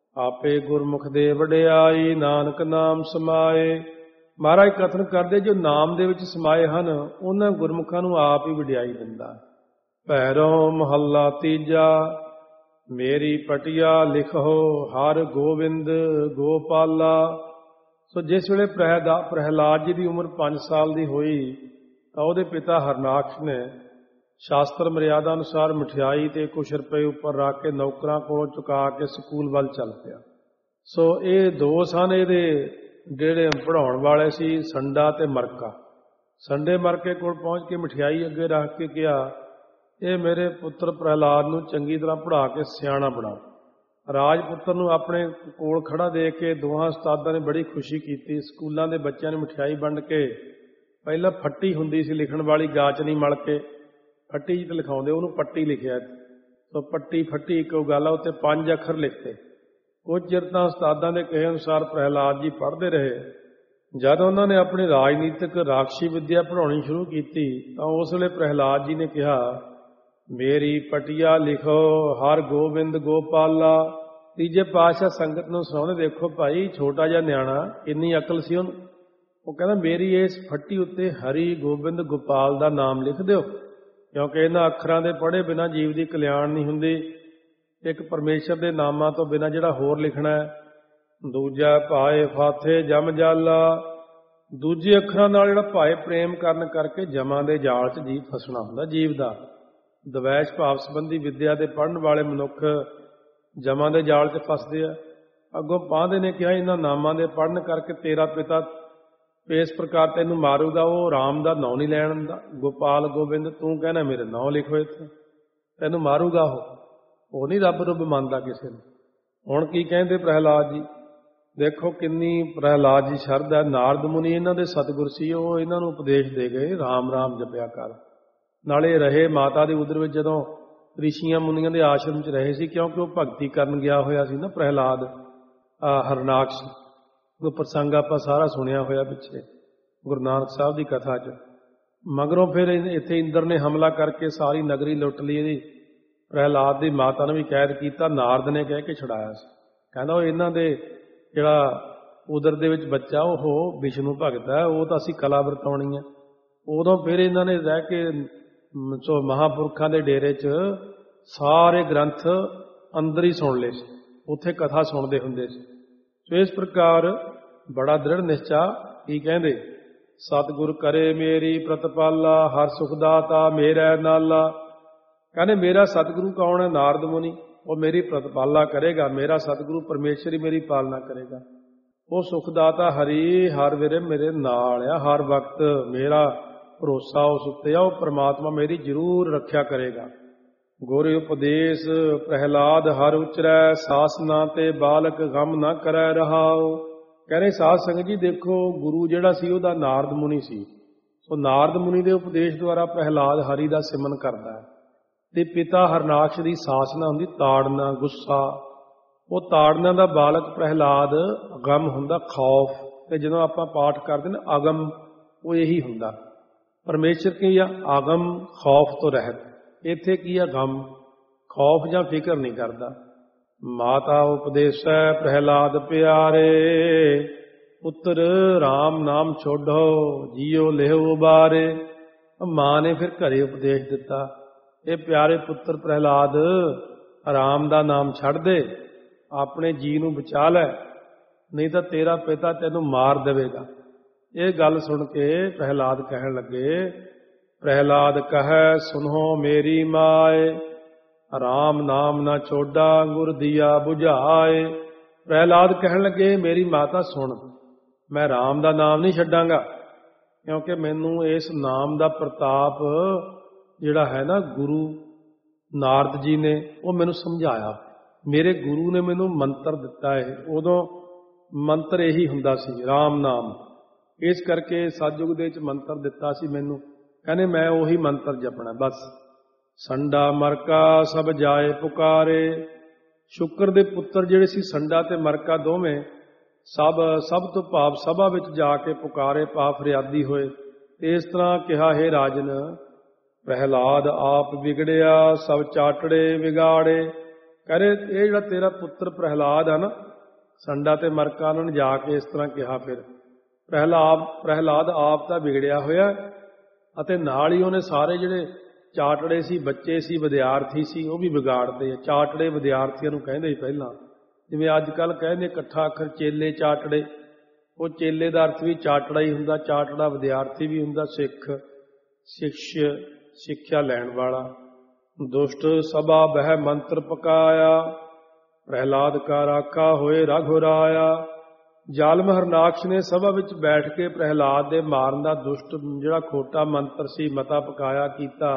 ਆਪੇ ਗੁਰਮੁਖ ਦੇ ਵਡਿਆਈ, ਨਾਨਕ ਨਾਮ ਸਮਾਏ। ਮਹਾਰਾਜ ਕਥਨ ਕਰਦੇ, ਜੋ ਨਾਮ ਦੇ ਵਿੱਚ ਸਮਾਏ ਹਨ, ਉਹਨਾਂ ਗੁਰਮੁਖਾਂ ਨੂੰ ਆਪ ਹੀ ਵਡਿਆਈ ਦਿੰਦਾ। ਭੈਰੋਂ ਮਹੱਲਾ ਤੀਜਾ। ਮੇਰੀ ਪਟਿਆ ਲਿਖੋ ਹਰ ਗੋਬਿੰਦ ਗੋਪਾਲਾ। ਸੋ ਜਿਸ ਵੇਲੇ ਪ੍ਰਹਿਲਾਦ ਜੀ ਦੀ ਉਮਰ ਪੰਜ ਸਾਲ ਦੀ ਹੋਈ ਤਾਂ ਉਹਦੇ ਪਿਤਾ ਹਰਨਾਕਸ਼ ਨੇ ਸ਼ਾਸਤਰ ਮਰਿਆਦਾ ਅਨੁਸਾਰ ਮਠਿਆਈ ਤੇ ਕੁਛ ਰੁਪਏ ਉੱਪਰ ਰੱਖ ਕੇ ਨੌਕਰਾਂ ਕੋਲੋਂ ਚੁਕਾ ਕੇ ਸਕੂਲ ਵੱਲ ਚੱਲ ਪਿਆ। ਸੋ ਇਹ ਦੋ ਸਨ ਇਹਦੇ ਜਿਹੜੇ ਪੜ੍ਹਾਉਣ ਵਾਲੇ ਸੀ, ਸੰਡਾ ਤੇ ਮਰਕਾ। ਸੰਡੇ ਮਰਕੇ ਕੋਲ ਪਹੁੰਚ ਕੇ ਮਠਿਆਈ ਅੱਗੇ ਰੱਖ ਕੇ ਕਿਹਾ, ਇਹ ਮੇਰੇ ਪੁੱਤਰ ਪ੍ਰਹਿਲਾਦ ਨੂੰ ਚੰਗੀ ਤਰ੍ਹਾਂ ਪੜ੍ਹਾ ਕੇ ਸਿਆਣਾ ਬਣਾ। ਰਾਜਪੁੱਤਰ ਨੂੰ ਆਪਣੇ ਕੋਲ ਖੜਾ ਦੇਖ ਕੇ ਦੋਹਾਂ ਉਸਤਾਦਾਂ ਨੇ ਬੜੀ ਖੁਸ਼ੀ ਕੀਤੀ। ਸਕੂਲਾਂ ਦੇ ਬੱਚਿਆਂ ਨੇ ਮਠਿਆਈ ਵੰਡ ਕੇ, ਪਹਿਲਾਂ ਫੱਟੀ ਹੁੰਦੀ ਸੀ ਲਿਖਣ ਵਾਲੀ, ਗਾਚ ਨਹੀਂ ਮਲ ਕੇ ਫੱਟੀ ਜਿਹੀ ਤੇ ਲਿਖਾਉਂਦੇ, ਉਹਨੂੰ ਪੱਟੀ ਲਿਖਿਆ। ਸੋ ਪੱਟੀ ਫੱਟੀ ਇੱਕੋ ਗੱਲ ਆ, ਉੱਤੇ ਪੰਜ ਅੱਖਰ ਲਿਖਤੇ। ਕੁਝ ਚਿਰ ਤਾਂ ਉਸਤਾਦਾਂ ਦੇ ਕਹੇ ਅਨੁਸਾਰ ਪ੍ਰਹਿਲਾਦ ਜੀ ਪੜ੍ਹਦੇ ਰਹੇ। ਜਦ ਉਹਨਾਂ ਨੇ ਆਪਣੀ ਰਾਜਨੀਤਿਕ ਰਾਖਸ਼ੀ ਵਿੱਦਿਆ ਪੜ੍ਹਾਉਣੀ ਸ਼ੁਰੂ ਕੀਤੀ ਤਾਂ ਉਸ ਵੇਲੇ ਪ੍ਰਹਿਲਾਦ ਜੀ ਨੇ ਕਿਹਾ, ਮੇਰੀ ਪਟਿਆ ਲਿਖੋ ਹਰ ਗੋਬਿੰਦ ਗੋਪਾਲਾ। ਤੀਜੇ ਪਾਤਸ਼ਾਹ ਸੰਗਤ ਨੂੰ ਸੁਣਾਉਂਦੇ, ਦੇਖੋ ਭਾਈ, ਛੋਟਾ ਜਿਹਾ ਨਿਆਣਾ, ਇੰਨੀ ਅਕਲ ਸੀ ਉਹਨੂੰ। ਉਹ ਕਹਿੰਦਾ, ਮੇਰੀ ਇਸ ਫੱਟੀ ਉੱਤੇ ਹਰੀ ਗੋਬਿੰਦ ਗੋਪਾਲ ਦਾ ਨਾਮ ਲਿਖ ਦਿਓ, ਕਿਉਂਕਿ ਇਹਨਾਂ ਅੱਖਰਾਂ ਦੇ ਪੜ੍ਹੇ ਬਿਨਾਂ ਜੀਵ ਦੀ ਕਲਿਆਣ ਨਹੀਂ ਹੁੰਦੀ। ਇੱਕ ਪਰਮੇਸ਼ਰ ਦੇ ਨਾਮਾਂ ਤੋਂ ਬਿਨਾਂ ਜਿਹੜਾ ਹੋਰ ਲਿਖਣਾ ਹੈ। ਦੂਜਾ ਭਾਏ ਫਾਥੇ ਜਮ ਜਾਲਾ। ਦੂਜੇ ਅੱਖਰਾਂ ਨਾਲ ਜਿਹੜਾ ਭਾਏ ਪ੍ਰੇਮ ਕਰਨ ਕਰਕੇ ਜਮਾਂ ਦੇ ਜਾਲ 'ਚ ਜੀਵ ਫਸਣਾ ਹੁੰਦਾ ਜੀਵ ਦਾ। ਦਵੈਸ਼ ਭਾਵ ਸੰਬੰਧੀ ਵਿੱਦਿਆ ਦੇ ਪੜ੍ਹਨ ਵਾਲੇ ਮਨੁੱਖ ਜਮਾਂ ਦੇ ਜਾਲ 'ਚ ਫਸਦੇ ਆ। ਅੱਗੋਂ ਪਾਂਧੇ ਨੇ ਕਿਹਾ ਇਹਨਾਂ ਨਾਮਾਂ ਦੇ ਪੜ੍ਹਨ ਕਰਕੇ ਤੇਰਾ ਪਿਤਾ ਇਸ ਪ੍ਰਕਾਰ ਤੈਨੂੰ ਮਾਰੂਗਾ, ਉਹ ਰਾਮ ਦਾ ਨਾਂ ਨਹੀਂ ਲੈਣ ਦਾ। ਗੋਪਾਲ ਗੋਬਿੰਦ ਤੂੰ ਕਹਿਣਾ ਮੇਰੇ ਨਾਂ ਲਿਖੋ ਇੱਥੇ, ਤੈਨੂੰ ਮਾਰੂਗਾ ਉਹ ਉਹ ਨਹੀਂ ਰੱਬ ਰੁੱਬ ਮੰਨਦਾ ਕਿਸੇ ਨੂੰ। ਹੁਣ ਕੀ ਕਹਿੰਦੇ ਪ੍ਰਹਿਲਾਦ ਜੀ, ਦੇਖੋ ਕਿੰਨੀ ਪ੍ਰਹਿਲਾਦ ਜੀ ਸ਼ਰਧਾ। ਨਾਰਦ ਮੁਨੀ ਇਹਨਾਂ ਦੇ ਸਤਿਗੁਰ ਸੀ, ਉਹ ਇਹਨਾਂ ਨੂੰ ਉਪਦੇਸ਼ ਦੇ ਗਏ ਰਾਮ ਰਾਮ ਜਪਿਆ ਕਰ। ਨਾਲੇ ਰਹੇ ਮਾਤਾ ਦੇ ਉਦਰ ਵਿੱਚ ਜਦੋਂ ਰਿਸ਼ੀਆਂ ਮੁਨੀਆਂ ਦੇ ਆਸ਼ਰਮ 'ਚ ਰਹੇ ਸੀ, ਕਿਉਂਕਿ ਉਹ ਭਗਤੀ ਕਰਨ ਗਿਆ ਹੋਇਆ ਸੀ ਨਾ ਪ੍ਰਹਿਲਾਦ ਹਰਨਾਕਸ਼। ਉਹ ਪ੍ਰਸੰਗ ਆਪਾਂ ਸਾਰਾ ਸੁਣਿਆ ਹੋਇਆ ਪਿੱਛੇ ਗੁਰੂ ਨਾਨਕ ਸਾਹਿਬ ਦੀ ਕਥਾ 'ਚ। ਮਗਰੋਂ ਫਿਰ ਇੱਥੇ ਇੰਦਰ ਨੇ ਹਮਲਾ ਕਰਕੇ ਸਾਰੀ ਨਗਰੀ ਲੁੱਟ ਲਈ ਇਹਦੀ। ਪ੍ਰਹਿਲਾਦ ਦੀ ਮਾਤਾ ਨੂੰ ਵੀ ਕੈਦ ਕੀਤਾ, ਨਾਰਦ ਨੇ ਕਹਿ ਕੇ ਛੁਡਾਇਆ ਸੀ। ਕਹਿੰਦਾ ਉਹ ਇਹਨਾਂ ਦੇ ਜਿਹੜਾ ਉਦਰ ਦੇ ਵਿੱਚ ਬੱਚਾ ਉਹ ਵਿਸ਼ਨੂੰ ਭਗਤ ਹੈ, ਉਹ ਤਾਂ ਅਸੀਂ ਕਲਾ ਵਰਤਾਉਣੀ ਹੈ। ਉਦੋਂ ਫਿਰ ਇਹਨਾਂ ਨੇ ਰਹਿ ਕੇ ਸੋ ਮਹਾਂਪੁਰਖਾਂ ਦੇ ਡੇਰੇ 'ਚ ਸਾਰੇ ਗ੍ਰੰਥ ਅੰਦਰ ਹੀ ਸੁਣ ਲਏ ਸੀ, ਉੱਥੇ ਕਥਾ ਸੁਣਦੇ ਹੁੰਦੇ ਸੀ। ਸੋ ਇਸ ਪ੍ਰਕਾਰ ਬੜਾ ਦ੍ਰਿੜ ਨਿਸ਼ਚਾ। ਕੀ ਕਹਿੰਦੇ, ਸਤਿਗੁਰ ਕਰੇ ਮੇਰੀ ਪ੍ਰਤਪਾਲਾ, ਹਰ ਸੁਖ ਦਾਤਾ ਮੇਰਾ ਨਾਲਾ। ਕਹਿੰਦੇ ਮੇਰਾ ਸਤਿਗੁਰੂ ਕੌਣ ਹੈ? ਨਾਰਦ ਮੁਨੀ। ਉਹ ਮੇਰੀ ਪ੍ਰਤਪਾਲਾ ਕਰੇਗਾ, ਮੇਰਾ ਸਤਿਗੁਰੂ ਪਰਮੇਸ਼ਰ ਹੀ ਮੇਰੀ ਪਾਲਣਾ ਕਰੇਗਾ। ਉਹ ਸੁਖਦਾਤਾ ਹਰੀ ਹਰ ਵੇਲੇ ਮੇਰੇ ਨਾਲ ਆ, ਹਰ ਵਕਤ ਮੇਰਾ ਭਰੋਸਾ ਉਸ ਉੱਤੇ ਆ, ਉਹ ਪ੍ਰਮਾਤਮਾ ਮੇਰੀ ਜ਼ਰੂਰ ਰੱਖਿਆ ਕਰੇਗਾ। ਗੁਰ ਉਪਦੇਸ਼ ਪ੍ਰਹਿਲਾਦ ਹਰ ਉਚਰੈ, ਸਾਸਨਾ ਤੇ ਬਾਲਕ ਗਮ ਨਾ ਕਰੈ ਰਹਾਉ। ਕਹਿੰਦੇ ਸਾਧ ਸੰਗਤ ਜੀ ਦੇਖੋ, ਗੁਰੂ ਜਿਹੜਾ ਸੀ ਉਹਦਾ ਨਾਰਦ ਮੁਨੀ ਸੀ। ਸੋ ਨਾਰਦ ਮੁਨੀ ਦੇ ਉਪਦੇਸ਼ ਦੁਆਰਾ ਪ੍ਰਹਿਲਾਦ ਹਰੀ ਦਾ ਸਿਮਰਨ ਕਰਦਾ ਹੈ। ਤੇ ਪਿਤਾ ਹਰਨਾਕਸ਼ ਦੀ ਸਾਸਨਾ ਹੁੰਦੀ ਤਾੜਨਾ, ਗੁੱਸਾ। ਉਹ ਤਾੜਨਾ ਦਾ ਬਾਲਕ ਪ੍ਰਹਿਲਾਦ, ਗਮ ਹੁੰਦਾ ਖੌਫ। ਤੇ ਜਦੋਂ ਆਪਾਂ ਪਾਠ ਕਰਦੇ ਨਾ ਅਗਮ, ਉਹ ਇਹੀ ਹੁੰਦਾ। ਪਰਮੇਸ਼ਰ ਕੀ ਆ? ਆਗਮ ਖੌਫ ਤੋਂ ਰਹਿਤ। ਇੱਥੇ ਕੀ ਆ? ਗਮ, ਖੌਫ ਜਾਂ ਫਿਕਰ ਨਹੀਂ ਕਰਦਾ। ਮਾਤਾ ਉਪਦੇਸੈ ਪ੍ਰਹਿਲਾਦ ਪਿਆਰੇ, ਪੁੱਤਰ ਰਾਮ ਨਾਮ ਛੋਡੋ, ਜੀਓ ਲਿਹੋ ਉਬਾਰੇ। ਮਾਂ ਨੇ ਫਿਰ ਘਰੇ ਉਪਦੇਸ਼ ਦਿੱਤਾ, ਇਹ ਪਿਆਰੇ ਪੁੱਤਰ ਪ੍ਰਹਿਲਾਦ ਰਾਮ ਦਾ ਨਾਮ ਛੱਡ ਦੇ, ਆਪਣੇ ਜੀ ਨੂੰ ਬਚਾ ਲੈ, ਨਹੀਂ ਤਾਂ ਤੇਰਾ ਪਿਤਾ ਤੈਨੂੰ ਮਾਰ ਦੇਵੇਗਾ। ਇਹ ਗੱਲ ਸੁਣ ਕੇ ਪ੍ਰਹਿਲਾਦ ਕਹਿਣ ਲੱਗੇ, ਪ੍ਰਹਿਲਾਦ ਕਹੈ ਸੁਨੋ ਮੇਰੀ ਮਾਏ, ਰਾਮ ਨਾਮ ਨਾ ਛੋਡਾ ਗੁਰ ਦੀਆ 부ਝਾਏ। ਪ੍ਰਹਿਲਾਦ ਕਹਿਣ ਲੱਗੇ ਮੇਰੀ ਮਾਤਾ ਸੁਣ, ਮੈਂ ਰਾਮ ਦਾ ਨਾਮ ਨਹੀਂ ਛੱਡਾਂਗਾ, ਕਿਉਂਕਿ ਮੈਨੂੰ ਇਸ ਨਾਮ ਦਾ ਪ੍ਰਤਾਪ ਜਿਹੜਾ ਹੈ ਨਾ, ਗੁਰੂ ਨਾਰਦ ਜੀ ਨੇ ਉਹ ਮੈਨੂੰ ਸਮਝਾਇਆ। ਮੇਰੇ ਗੁਰੂ ਨੇ ਮੈਨੂੰ ਮੰਤਰ ਦਿੱਤਾ ਹੈ, ਉਦੋਂ ਮੰਤਰ ਇਹੀ ਹੁੰਦਾ ਸੀ ਰਾਮ ਨਾਮ। ਇਸ ਕਰਕੇ ਸਤਿਯੁਗ ਦੇ ਵਿੱਚ ਮੰਤਰ ਦਿੱਤਾ ਸੀ ਮੈਨੂੰ, ਕਹਿੰਦੇ ਮੈਂ ਉਹੀ ਮੰਤਰ ਜਪਣਾ ਬਸ। ਸੰਡਾ ਮਰਕਾ ਸਭ ਜਾਏ ਪੁਕਾਰੇ। ਸ਼ੁਕਰ ਦੇ ਪੁੱਤਰ ਜਿਹੜੇ ਸੀ ਸੰਡਾ ਤੇ ਮਰਕਾ ਦੋਵੇਂ, ਸਭ ਸਭ ਤੋਂ ਭਾਵ ਸਭਾ ਵਿੱਚ ਜਾ ਕੇ ਪੁਕਾਰੇ, ਪਾ ਫਰਿਆਦੀ ਹੋਏ। ਤੇ ਇਸ ਤਰ੍ਹਾਂ ਕਿਹਾ, ਹੈ ਰਾਜਨ ਪ੍ਰਹਿਲਾਦ ਆਪ ਵਿਗੜਿਆ, ਸਭ ਚਾਟੜੇ ਵਿਗਾੜੇ। ਕਹਿੰਦੇ ਇਹ ਜਿਹੜਾ ਤੇਰਾ ਪੁੱਤਰ ਪ੍ਰਹਿਲਾਦ ਹੈ ਨਾ, ਸੰਡਾ ਤੇ ਮਰਕਾ ਨੇ ਜਾ ਕੇ ਇਸ ਤਰ੍ਹਾਂ ਕਿਹਾ। ਫਿਰ ਪ੍ਰਹਿਲਾਦ ਪ੍ਰਹਿਲਾਦ ਆਪ ਤਾਂ ਵਿਗੜਿਆ ਹੋਇਆ, ਅਤੇ ਨਾਲ ਹੀ ਉਹਨੇ ਸਾਰੇ ਜਿਹੜੇ ਚਾਟੜੇ ਸੀ, ਬੱਚੇ ਸੀ, ਵਿਦਿਆਰਥੀ ਸੀ, ਉਹ ਵੀ ਵਿਗਾੜਦੇ ਆ। ਚਾਟੜੇ ਵਿਦਿਆਰਥੀਆਂ ਨੂੰ ਕਹਿੰਦੇ ਸੀ ਪਹਿਲਾਂ, ਜਿਵੇਂ ਅੱਜ ਕੱਲ੍ਹ ਕਹਿੰਦੇ ਇਕੱਠਾ ਅੱਖਰ ਚੇਲੇ ਚਾਟੜੇ। ਉਹ ਚੇਲੇ ਦਾ ਅਰਥ ਵੀ ਚਾਟੜਾ ਹੀ ਹੁੰਦਾ, ਚਾਟੜਾ ਵਿਦਿਆਰਥੀ ਵੀ ਹੁੰਦਾ, ਸਿੱਖ ਸਿਕਸ਼ ਸਿੱਖਿਆ ਲੈਣ ਵਾਲਾ। ਦੁਸ਼ਟ ਸਭਾ ਬਹਿ ਮੰਤਰ ਪਕਾਇਆ, ਪ੍ਰਹਿਲਾਦ ਕਾ ਰਾਖਾ ਹੋਏ ਰਘੁਰਾਇਆ। ਜ਼ਾਲਮ ਹਰਨਾਕਸ਼ ਨੇ ਸਭਾ ਵਿੱਚ ਬੈਠ ਕੇ ਪ੍ਰਹਿਲਾਦ ਦੇ ਮਾਰਨ ਦਾ ਦੁਸ਼ਟ ਜਿਹੜਾ ਖੋਟਾ ਮੰਤਰ ਸੀ ਮਤਾ ਪਕਾਇਆ ਕੀਤਾ,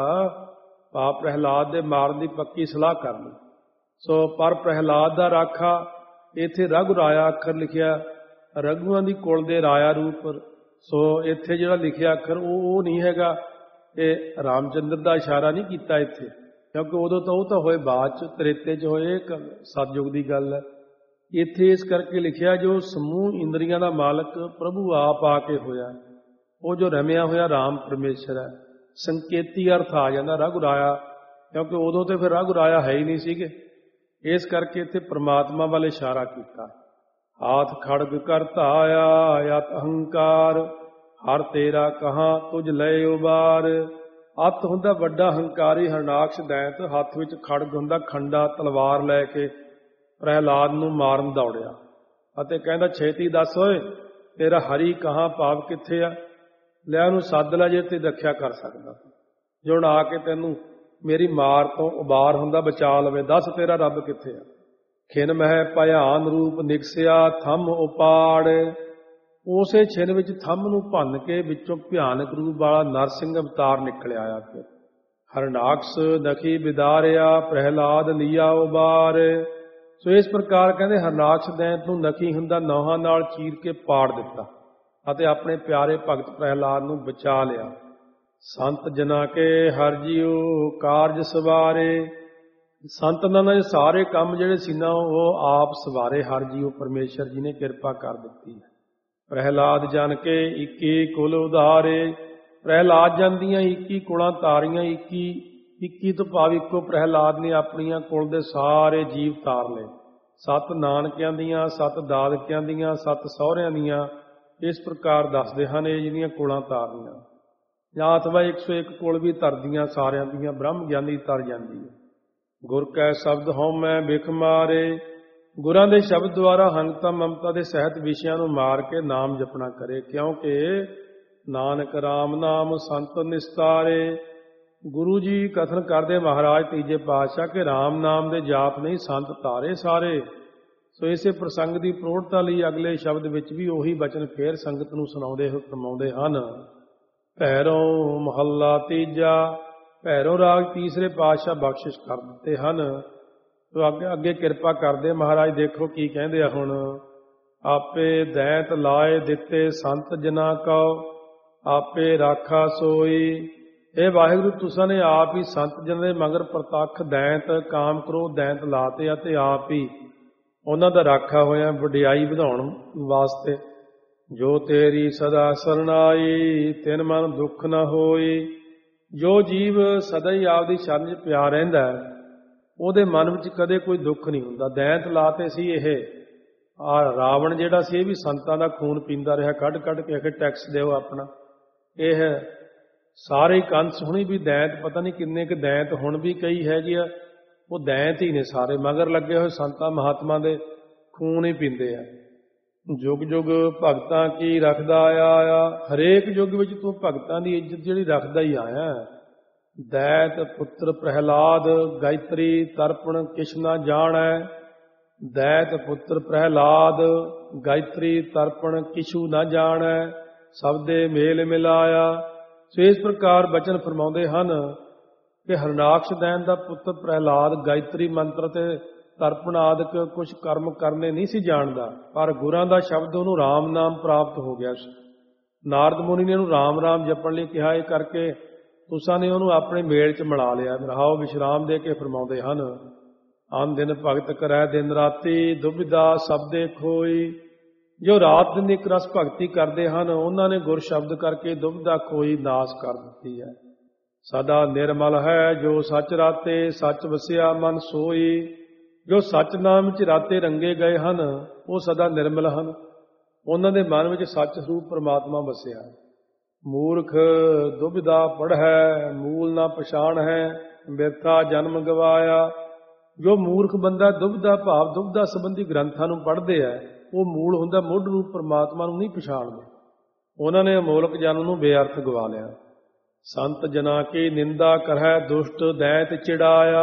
ਭਾਵ ਪ੍ਰਹਿਲਾਦ ਦੇ ਮਾਰਨ ਦੀ ਪੱਕੀ ਸਲਾਹ ਕਰ ਲਈ। ਸੋ ਪਰ ਪ੍ਰਹਿਲਾਦ ਦਾ ਰਾਖਾ, ਇੱਥੇ ਰਘੁਰਾਇਆ ਅੱਖਰ ਲਿਖਿਆ, ਰਘੂਆਂ ਦੀ ਕੁਲ ਦੇ ਰਾਇਆ ਰੂਪ। ਸੋ ਇੱਥੇ ਜਿਹੜਾ ਲਿਖਿਆ ਅੱਖਰ ਉਹ ਉਹ ਨਹੀਂ ਹੈਗਾ, ਇਹ ਰਾਮਚੰਦਰ ਦਾ ਇਸ਼ਾਰਾ ਨਹੀਂ ਕੀਤਾ ਇੱਥੇ, ਕਿਉਂਕਿ ਉਦੋਂ ਤਾਂ ਉਹ ਤਾਂ ਹੋਏ ਬਾਅਦ ਚ, ਤ੍ਰੇਤੇ ਚ ਹੋਏ, ਸਤਯੁਗ ਦੀ ਗੱਲ ਹੈ। ਇੱਥੇ ਇਸ ਕਰਕੇ ਲਿਖਿਆ ਜੋ ਸਮੂਹ ਇੰਦਰੀਆਂ ਦਾ ਮਾਲਕ ਪ੍ਰਭੂ ਆਪ ਆ ਕੇ ਹੋਇਆ, ਉਹ ਜੋ ਰਮਿਆ ਹੋਇਆ ਰਾਮ ਪਰਮੇਸ਼ਰ ਹੈ। ਸੰਕੇਤੀ ਅਰਥ ਆ ਜਾਂਦਾ ਰਘੁਰਾਇਆ, ਕਿਉਂਕਿ ਉਦੋਂ ਤੇ ਫਿਰ ਰਘੁਰਾਇਆ ਹੈ ਹੀ ਨਹੀਂ ਸੀਗੇ। ਇਸ ਕਰਕੇ ਇੱਥੇ ਪ੍ਰਮਾਤਮਾ ਵੱਲ ਇਸ਼ਾਰਾ ਕੀਤਾ। ਹਾਥ ਖੜਗ ਕਰ ਧਾਇਆ ਅਤ ਅਹੰਕਾਰ, ਹਰ ਤੇਰਾ ਕਹਾਂ ਤੁਝ ਲੈ ਉਬਾਰ। ਅਤ ਹੁੰਦਾ ਵੱਡਾ ਹੰਕਾਰੀ ਹਰਨਾਕਸ਼ ਦੈਂਤ, ਹੱਥ ਵਿੱਚ ਖੜਗ ਹੁੰਦਾ ਖੰਡਾ, ਤਲਵਾਰ ਲੈ ਕੇ ਪ੍ਰਹਿਲਾਦ ਨੂੰ ਮਾਰਨ ਦੌੜਿਆ ਅਤੇ ਕਹਿੰਦਾ ਛੇਤੀ ਦੱਸ ਓਏ ਤੇਰਾ ਹਰੀ ਕਹਾਂ, ਭਾਵ ਕਿੱਥੇ ਆ? ਲੈ ਉਹਨੂੰ ਸੱਦ ਲੈ ਜੇ ਤੇ ਰੱਖਿਆ ਕਰ ਸਕਦਾ, ਜੋ ਹੁਣ ਆ ਕੇ ਤੈਨੂੰ ਮੇਰੀ ਮਾਰ ਤੋਂ ਉਬਾਰ ਹੁੰਦਾ, ਬਚਾ ਲਵੇ। ਦੱਸ ਤੇਰਾ ਰੱਬ ਕਿੱਥੇ ਆ? ਖਿਨ ਮਹਿ ਭਿਆਨ ਰੂਪ ਨਿਕਸਿਆ ਥੰਮ ਉਪਾੜ। ਉਸੇ ਛਿਨ ਵਿੱਚ ਥੰਮ ਨੂੰ ਭੰਨ ਕੇ ਵਿੱਚੋਂ ਭਿਆਨਕ ਰੂਪ ਵਾਲਾ ਨਰਸਿੰਘ ਅਵਤਾਰ ਨਿਕਲ ਆਇਆ। ਫਿਰ ਹਰਨਾਕਸ਼ ਨਖੀ ਵਿਦਾਰਿਆ ਪ੍ਰਹਿਲਾਦ ਲਿਆ ਉਬਾਰ। ਸੋ ਇਸ ਪ੍ਰਕਾਰ ਕਹਿੰਦੇ ਹਰਨਾਕਸ਼ ਦੈਂਤ ਨੂੰ ਨਖੀ ਹੁੰਦਾ ਨੌਹਾਂ ਨਾਲ ਚੀਰ ਕੇ ਪਾੜ ਦਿੱਤਾ ਅਤੇ ਆਪਣੇ ਪਿਆਰੇ ਭਗਤ ਪ੍ਰਹਿਲਾਦ ਨੂੰ ਬਚਾ ਲਿਆ। ਸੰਤ ਜਨਾ ਕੇ ਹਰ ਜੀਉ ਕਾਰਜ ਸਵਾਰੇ। ਸੰਤਾਂ ਦੇ ਸਾਰੇ ਕੰਮ ਜਿਹੜੇ ਸੀ ਨਾ ਉਹ ਆਪ ਸਵਾਰੇ ਹਰ ਜੀਉ ਪਰਮੇਸ਼ਰ ਜੀ ਨੇ ਕਿਰਪਾ ਕਰ ਦਿੱਤੀ ਹੈ। ਪ੍ਰਹਿਲਾਦ ਜਨ ਕੇ ਇੱਕੀ ਕੁਲ ਉਧਾਰੇ। ਪ੍ਰਹਿਲਾਦ ਜਨ ਦੀਆਂ ਇੱਕੀ ਕੁਲਾਂ ਤਾਰੀਆਂ। ਇੱਕੀ ਇੱਕੀ ਤੋਂ ਭਾਵ ਇੱਕੋ ਪ੍ਰਹਿਲਾਦ ਨੇ ਆਪਣੀਆਂ ਕੁਲ ਦੇ ਸਾਰੇ ਜੀਵ ਤਾਰ ਲਏ। ਸੱਤ ਨਾਨਕਿਆਂ ਦੀਆਂ, ਸੱਤ ਦਾਦਕਿਆਂ ਦੀਆਂ, ਸੱਤ ਸਹੁਰਿਆਂ ਦੀਆਂ, ਇਸ ਪ੍ਰਕਾਰ ਦੱਸਦੇ ਹਨ ਇਹ ਜਿਹੜੀਆਂ ਕੁਲਾਂ ਤਾਰਨੀਆਂ। ਜਾਂ ਅਥਵਾ ਇੱਕ ਸੌ ਇੱਕ ਕੁਲ ਵੀ ਤਰਦੀਆਂ ਸਾਰਿਆਂ ਦੀਆਂ, ਬ੍ਰਹਮ ਗਿਆਨੀ ਤਰ ਜਾਂਦੀ ਹੈ। ਗੁਰ ਕੈ ਸ਼ਬਦ ਹਉਮੈ ਬਿਖ ਮਾਰੇ। ਗੁਰਾਂ ਦੇ ਸ਼ਬਦ ਦੁਆਰਾ ਹੰਗਤਾ ਮਮਤਾ ਦੇ ਸਹਿਤ ਵਿਸ਼ਿਆਂ ਨੂੰ ਮਾਰ ਕੇ ਨਾਮ ਜਪਣਾ ਕਰੇ, ਕਿਉਂਕਿ ਨਾਨਕ ਰਾਮ ਨਾਮ ਸੰਤ ਨਿਸਤਾਰੇ। ਗੁਰੂ ਜੀ ਕਥਨ ਕਰਦੇ ਮਹਾਰਾਜ ਤੀਜੇ ਪਾਤਸ਼ਾਹ ਕਿ ਰਾਮ ਨਾਮ ਦੇ ਜਾਪ ਨਹੀਂ ਸੰਤ ਤਾਰੇ ਸਾਰੇ। ਸੋ ਇਸੇ ਪ੍ਰਸੰਗ ਦੀ ਪ੍ਰੋੜਤਾ ਲਈ ਅਗਲੇ ਸ਼ਬਦ ਵਿੱਚ ਵੀ ਉਹੀ ਬਚਨ ਫੇਰ ਸੰਗਤ ਨੂੰ ਸੁਣਾਉਂਦੇ ਹੋ ਫਰਮਾਉਂਦੇ ਹਨ। ਭੈਰੋਂ ਮਹੱਲਾ ਤੀਜਾ। ਭੈਰੋਂ ਰਾਗ ਤੀਸਰੇ ਪਾਤਸ਼ਾਹ ਬਖਸ਼ਿਸ਼ ਕਰ ਦਿੱਤੇ ਹਨ। ਤੋ ਅੱਗੇ ਅੱਗੇ ਕਿਰਪਾ ਕਰਦੇ ਮਹਾਰਾਜ। ਦੇਖੋ ਕੀ ਕਹਿੰਦੇ ਆ ਹੁਣ। ਆਪੇ ਦੈਂਤ ਲਾਏ ਦਿੱਤੇ ਸੰਤ ਜਨਾ ਕਉ ਆਪੇ ਰਾਖਾ ਸੋਈ। ਇਹ ਵਾਹਿਗੁਰੂ ਤੁਸਾਂ ਨੇ ਆਪ ਹੀ ਸੰਤ ਜਨਾਂ ਦੇ ਮਗਰ ਪ੍ਰਤੱਖ ਦੈਂਤ ਕਾਮ ਕ੍ਰੋਧ ਦੈਂਤ ਲਾਤੇ ਅਤੇ ਆਪ ਹੀ ਉਹਨਾਂ ਦਾ ਰਾਖਾ ਹੋਇਆ ਵਡਿਆਈ ਵਧਾਉਣ ਵਾਸਤੇ। ਜੋ ਤੇਰੀ ਸਦਾ ਸਰਨਾਈ ਤਿਨ ਮਨ ਦੁੱਖ ਨਾ ਹੋਈ। ਜੋ ਜੀਵ ਸਦਾ ਹੀ ਆਪਦੀ ਸ਼ਰਨ 'ਚ ਪਿਆ ਰਹਿੰਦਾ ਉਹਦੇ ਮਨ ਵਿੱਚ ਕਦੇ ਕੋਈ ਦੁੱਖ ਨਹੀਂ ਹੁੰਦਾ। ਦੈਂਤ ਲਾਤੇ ਸੀ ਇਹ ਆ ਰਾਵਣ ਜਿਹੜਾ ਸੀ ਇਹ ਵੀ ਸੰਤਾਂ ਦਾ ਖੂਨ ਪੀਂਦਾ ਰਿਹਾ, ਕੱਢ ਕੱਢ ਕੇ ਆਖੇ ਟੈਕਸ ਦਿਓ ਆਪਣਾ। ਇਹ ਸਾਰੇ ਕੰਸ ਹੁਣੀ ਵੀ ਦੈਂਤ ਪਤਾ ਨਹੀਂ ਕਿੰਨੇ ਕੁ ਦੈਂਤ ਹੁਣ ਵੀ ਕਈ ਹੈਗੇ ਆ ਉਹ ਦੈਂਤ ਹੀ ਨੇ ਸਾਰੇ, ਮਗਰ ਲੱਗੇ ਹੋਏ ਸੰਤਾਂ ਮਹਾਤਮਾ ਦੇ ਖੂਨ ਹੀ ਪੀਂਦੇ ਆ। ਜੁਗ ਜੁਗ ਭਗਤਾਂ ਕੀ ਰੱਖਦਾ ਆਇਆ। ਹਰੇਕ ਯੁੱਗ ਵਿੱਚ ਤੂੰ ਭਗਤਾਂ ਦੀ ਇੱਜ਼ਤ ਜਿਹੜੀ ਰੱਖਦਾ ਹੀ ਆਇਆ। ਦੈਤ ਪੁੱਤਰ ਪ੍ਰਹਿਲਾਦ ਗਾਇਤਰੀ ਤਰਪਣ ਕਿਛ ਨਾ ਜਾਣੈ। ਦੈਤ ਪੁੱਤਰ ਪ੍ਰਹਿਲਾਦ ਗਾਇਤਰੀ ਤਰਪਣ ਕਿਛੂ ਨਾ ਜਾਣੈ ਸਭ ਦੇ ਮੇਲ ਮਿਲਾਇਆ। ਸੋ ਇਸ ਪ੍ਰਕਾਰ ਬਚਨ ਫਰਮਾਉਂਦੇ ਹਨ ਕਿ ਹਰਨਾਕਸ਼ ਦੈਨ ਦਾ ਪੁੱਤਰ ਪ੍ਰਹਿਲਾਦ ਗਾਇਤਰੀ ਮੰਤਰ ਤੇ ਤਰਪਣ ਆਦਿਕ ਕੁਛ ਕਰਮ ਕਰਨੇ ਨਹੀਂ ਸੀ ਜਾਣਦਾ, ਪਰ ਗੁਰਾਂ ਦਾ ਸ਼ਬਦ ਉਹਨੂੰ ਰਾਮ ਨਾਮ ਪ੍ਰਾਪਤ ਹੋ ਗਿਆ ਸੀ। ਨਾਰਦ ਮੁਨੀ ਨੇ ਉਹਨੂੰ ਰਾਮ ਰਾਮ ਜਪਣ ਲਈ ਕਿਹਾ। ਇਹ ਕਰਕੇ ਤੁਸਾਂ ਨੇ ਉਹਨੂੰ ਆਪਣੇ ਮੇਲ 'ਚ ਮਿਲਾ ਲਿਆ। ਰਹਾਓ ਵਿਸ਼ਰਾਮ ਦੇ ਕੇ ਫਰਮਾਉਂਦੇ ਹਨ। ਆਨ ਦਿਨ ਭਗਤ ਕਰੈ ਦਿਨ ਰਾਤੀ ਦੁਬਿਧਾ ਸਬਦੇ ਖੋਈ। ਜੋ ਰਾਤ ਦਿਨ ਇੱਕ ਰਸ ਭਗਤੀ ਕਰਦੇ ਹਨ ਉਹਨਾਂ ਨੇ ਗੁਰ ਸ਼ਬਦ ਕਰਕੇ ਦੁਬਿਧਾ ਖੋਈ ਨਾਸ ਕਰ ਦਿੱਤੀ ਹੈ। ਸਦਾ ਨਿਰਮਲ ਹੈ ਜੋ ਸੱਚ ਰਾਤੇ ਸੱਚ ਵਸਿਆ ਮਨ ਸੋਈ। ਜੋ ਸੱਚ ਨਾਮ ਵਿੱਚ ਰਾਤੇ ਰੰਗੇ ਗਏ ਹਨ ਉਹ ਸਦਾ ਨਿਰਮਲ ਹਨ। ਉਹਨਾਂ ਦੇ ਮਨ ਵਿੱਚ ਸੱਚ ਸਰੂਪ ਪ੍ਰਮਾਤਮਾ ਵਸਿਆ। ਮੂਰਖ ਦੁਬਿਧਾ ਪੜ੍ਹੈ ਮੂਲ ਨਾ ਪਛਾਣ ਹੈ ਬਿਰਥਾ ਜਨਮ ਗਵਾਇਆ। ਜੋ ਮੂਰਖ ਬੰਦਾ ਦੁਬਿਧਾ ਭਾਵ ਦੁਬਿਧਾ ਸੰਬੰਧੀ ਗ੍ਰੰਥਾਂ ਨੂੰ ਪੜ੍ਹਦੇ ਆ ਉਹ ਮੂਲ ਹੁੰਦਾ, ਮੁੱਢ ਰੂਪ ਪ੍ਰਮਾਤਮਾ ਨੂੰ ਨਹੀਂ ਪਛਾਣਦੇ। ਉਹਨਾਂ ਨੇ ਅਮੋਲਕ ਜਨਮ ਨੂੰ ਬੇਅਰਥ ਗਵਾ ਲਿਆ। ਸੰਤ ਜਨਾ ਕੀ ਨਿੰਦਾ ਕਰਹਿ ਦੁਸ਼ਟ ਦੈਂਤ ਚਿੜਾਇਆ।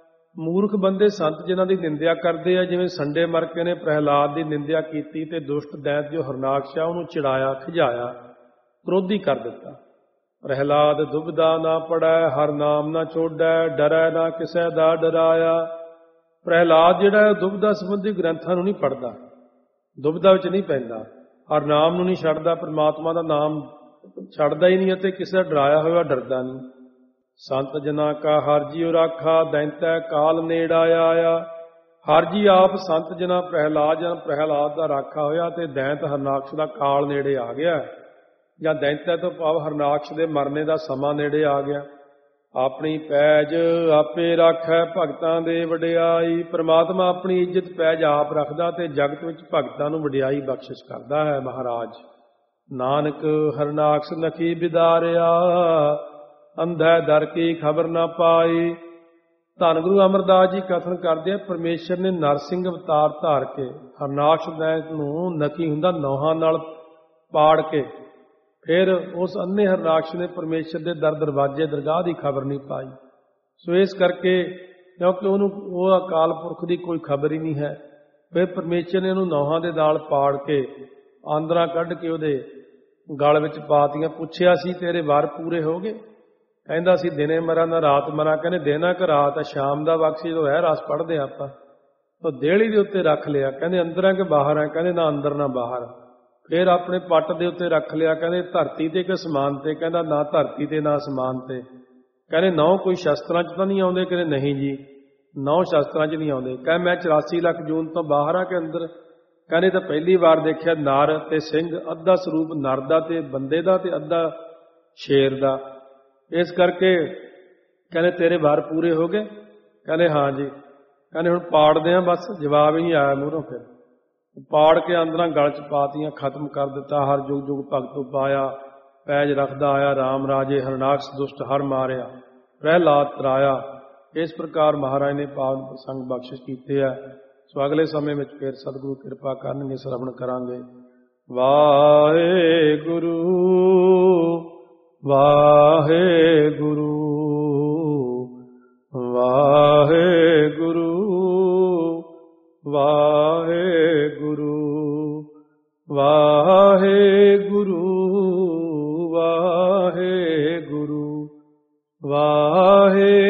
ਮੂਰਖ ਬੰਦੇ ਸੰਤ ਜਨਾਂ ਦੀ ਨਿੰਦਿਆ ਕਰਦੇ ਆ, ਜਿਵੇਂ ਸੰਡੇ ਮਰਕੇ ਨੇ ਪ੍ਰਹਿਲਾਦ ਦੀ ਨਿੰਦਿਆ ਕੀਤੀ ਤੇ ਦੁਸ਼ਟ ਦੈਂਤ ਜੋ ਹਰਨਾਕਸ਼ ਆ ਉਹਨੂੰ ਚਿੜਾਇਆ, ਖਿਜਾਇਆ, ਕ੍ਰੋਧੀ ਕਰ ਦਿੱਤਾ। ਪ੍ਰਹਿਲਾਦ ਦੁਬਿਧਾ ਨਾ ਪੜੈ ਹਰ ਨਾਮ ਨਾ ਛੋੜੈ ਡਰੈ ਨਾ ਕਿਸੇ ਦਾ ਡਰਾਇਆ। ਪ੍ਰਹਿਲਾਦ ਜਿਹੜਾ ਦੁਬਿਧਾ ਸੰਬੰਧੀ ਗ੍ਰੰਥਾਂ ਨੂੰ ਨਹੀਂ ਪੜ੍ਹਦਾ, ਦੁਬਿਧਾ ਵਿੱਚ ਨਹੀਂ ਪੈਂਦਾ, ਹਰ ਨਾਮ ਨੂੰ ਨਹੀਂ ਛੱਡਦਾ, ਪਰਮਾਤਮਾ ਦਾ ਨਾਮ ਛੱਡਦਾ ਹੀ ਨਹੀਂ ਅਤੇ ਕਿਸੇ ਦਾ ਡਰਾਇਆ ਹੋਇਆ ਡਰਦਾ ਨਹੀਂ। ਸੰਤ ਜਨਾ ਕਾ ਹਰ ਜੀਉ ਰਾਖਾ ਦੈਂਤੈ ਕਾਲ ਨੇੜ ਆਇਆ। ਹਰ ਜੀ ਆਪ ਸੰਤ ਜਨਾ ਪ੍ਰਹਿਲਾਦ ਜਾਂ ਪ੍ਰਹਿਲਾਦ ਦਾ ਰਾਖਾ ਹੋਇਆ ਤੇ ਦੈਂਤ ਹਰਨਾਕਸ਼ ਦਾ ਕਾਲ ਨੇੜੇ ਆ ਗਿਆ, ਜਾਂ ਦੈਂਤੈ ਤੋਂ ਭਾਵ ਹਰਨਾਕਸ਼ ਦੇ ਮਰਨੇ ਦਾ ਸਮਾਂ ਨੇੜੇ ਆ ਗਿਆ। ਆਪਣੀ ਪੈਜ ਆਪੇ ਰਾਖੈ ਭਗਤਾਂ ਦੇ ਵਡਿਆਈ। ਪ੍ਰਮਾਤਮਾ ਆਪਣੀ ਇੱਜ਼ਤ ਪੈਜ ਆਪ ਰੱਖਦਾ ਤੇ ਜਗਤ ਵਿੱਚ ਭਗਤਾਂ ਨੂੰ ਵਡਿਆਈ ਬਖਸ਼ਿਸ਼ ਕਰਦਾ ਹੈ। ਮਹਾਰਾਜ ਨਾਨਕ ਹਰਨਾਕਸ਼ ਨਖੀ ਬਿਦਾਰਿਆ ਅੰਧੈ ਦਰ ਕੀ ਖਬਰ ਨਾ ਪਾਈ। ਧੰਨ ਗੁਰੂ ਅਮਰਦਾਸ ਜੀ ਕਥਨ ਕਰਦੇ ਆ, ਪਰਮੇਸ਼ਰ ਨੇ ਨਰਸਿੰਘ ਅਵਤਾਰ ਧਾਰ ਕੇ ਹਰਨਾਕਸ਼ ਦੈਂਤ ਨੂੰ ਨਕੀ ਹੁੰਦਾ ਨੌਹਾਂ ਨਾਲ ਪਾੜ ਕੇ ਫਿਰ ਉਸ ਅੰਨੇ ਹਰਨਾਕਸ਼ ਨੇ ਪਰਮੇਸ਼ਰ ਦੇ ਦਰ ਦਰਵਾਜ਼ੇ ਦਰਗਾਹ ਦੀ ਖਬਰ ਨਹੀਂ ਪਾਈ। ਸੋ ਇਸ ਕਰਕੇ ਕਿਉਂਕਿ ਉਹਨੂੰ ਉਹ ਅਕਾਲ ਪੁਰਖ ਦੀ ਕੋਈ ਖਬਰ ਹੀ ਨਹੀਂ ਹੈ। ਫਿਰ ਪਰਮੇਸ਼ਰ ਨੇ ਉਹਨੂੰ ਨੌਹਾਂ ਦੇ ਨਾਲ ਪਾੜ ਕੇ ਆਂਦਰਾਂ ਕੱਢ ਕੇ ਉਹਦੇ ਗਲ ਵਿੱਚ ਪਾਤੀਆਂ। ਪੁੱਛਿਆ ਸੀ ਤੇਰੇ ਵਰ ਪੂਰੇ ਹੋ ਗਏ? ਕਹਿੰਦਾ ਸੀ ਦਿਨੇ ਮਰਾਂ ਨਾ ਰਾਤ ਮਰਾਂ। ਕਹਿੰਦੇ ਦਿਨ ਆ ਕਿ ਰਾਤ ਆ? ਸ਼ਾਮ ਦਾ ਵਕਤ ਜਦੋਂ ਹੈ ਰਸ ਪੜ੍ਹਦੇ ਆਪਾਂ। ਤਾਂ ਦੇਹਲੀ ਦੇ ਉੱਤੇ ਰੱਖ ਲਿਆ। ਕਹਿੰਦੇ ਅੰਦਰ ਆ ਕਿ ਬਾਹਰ ਆ? ਕਹਿੰਦੇ ਨਾ ਅੰਦਰ ਨਾ ਬਾਹਰ। ਫਿਰ ਆਪਣੇ ਪੱਟ ਦੇ ਉੱਤੇ ਰੱਖ ਲਿਆ। ਕਹਿੰਦੇ ਧਰਤੀ ਤੇ ਕਿ ਅਸਮਾਨ ਤੇ? ਕਹਿੰਦਾ ਨਾ ਧਰਤੀ ਤੇ ਨਾ ਅਸਮਾਨ ਤੇ। ਕਹਿੰਦੇ ਨੌ ਕੋਈ ਸ਼ਸਤਰਾਂ 'ਚ ਤਾਂ ਨਹੀਂ ਆਉਂਦੇ? ਕਹਿੰਦੇ ਨਹੀਂ ਜੀ, ਨੌ ਸ਼ਸਤਰਾਂ 'ਚ ਨਹੀਂ ਆਉਂਦੇ। ਕਹਿੰਦੇ ਮੈਂ ਚੁਰਾਸੀ ਲੱਖ ਜੂਨ ਤੋਂ ਬਾਹਰ ਆ ਕਿ ਅੰਦਰ? ਕਹਿੰਦੇ ਤਾਂ ਪਹਿਲੀ ਵਾਰ ਦੇਖਿਆ ਨਰ ਤੇ ਸਿੰਘ, ਅੱਧਾ ਸਰੂਪ ਨਰ ਦਾ ਤੇ ਬੰਦੇ ਦਾ ਤੇ ਅੱਧਾ ਸ਼ੇਰ ਦਾ। ਇਸ ਕਰਕੇ ਕਹਿੰਦੇ ਤੇਰੇ ਵਾਰ ਪੂਰੇ ਹੋ ਗਏ? ਕਹਿੰਦੇ ਹਾਂ ਜੀ। ਕਹਿੰਦੇ ਹੁਣ ਪਾੜਦੇ ਆ ਬਸ। ਜਵਾਬ ਹੀ ਨਹੀਂ ਆਇਆ ਮੂਹਰੋਂ। ਫਿਰ ਪਾੜ ਕੇ ਅੰਦਰਾਂ ਗਲ 'ਚ ਪਾਤੀਆਂ, ਖਤਮ ਕਰ ਦਿੱਤਾ। ਹਰ ਜੁਗ ਜੁਗ ਭਗਤੋ ਪਾਇਆ, ਪੈਜ ਰੱਖਦਾ ਆਇਆ ਰਾਮ ਰਾਜੇ, ਹਰਨਾਕਸ਼ ਦੁਸ਼ਟ ਹਰ ਮਾਰਿਆ, ਪ੍ਰਹਿਲਾਦ ਤਰਾਇਆ। ਇਸ ਪ੍ਰਕਾਰ ਮਹਾਰਾਜ ਨੇ ਪਾਵਨ ਪ੍ਰਸੰਗ ਬਖਸ਼ਿਸ਼ ਕੀਤੇ ਆ। ਸੋ ਅਗਲੇ ਸਮੇਂ ਵਿੱਚ ਫਿਰ ਸਤਿਗੁਰੂ ਕਿਰਪਾ ਕਰਨਗੇ, ਸ਼ਰਵਣ ਕਰਾਂਗੇ। ਵਾਹਿਗੁਰੂ ਵਾਹਿਗੁਰੂ ਵਾਹਿਗੁਰੂ ਵਾਹਿਗੁਰੂ ਵਾਹਿਗੁਰੂ ਵਾਹਿਗੁਰੂ ਵਾਹਿਗੁਰੂ।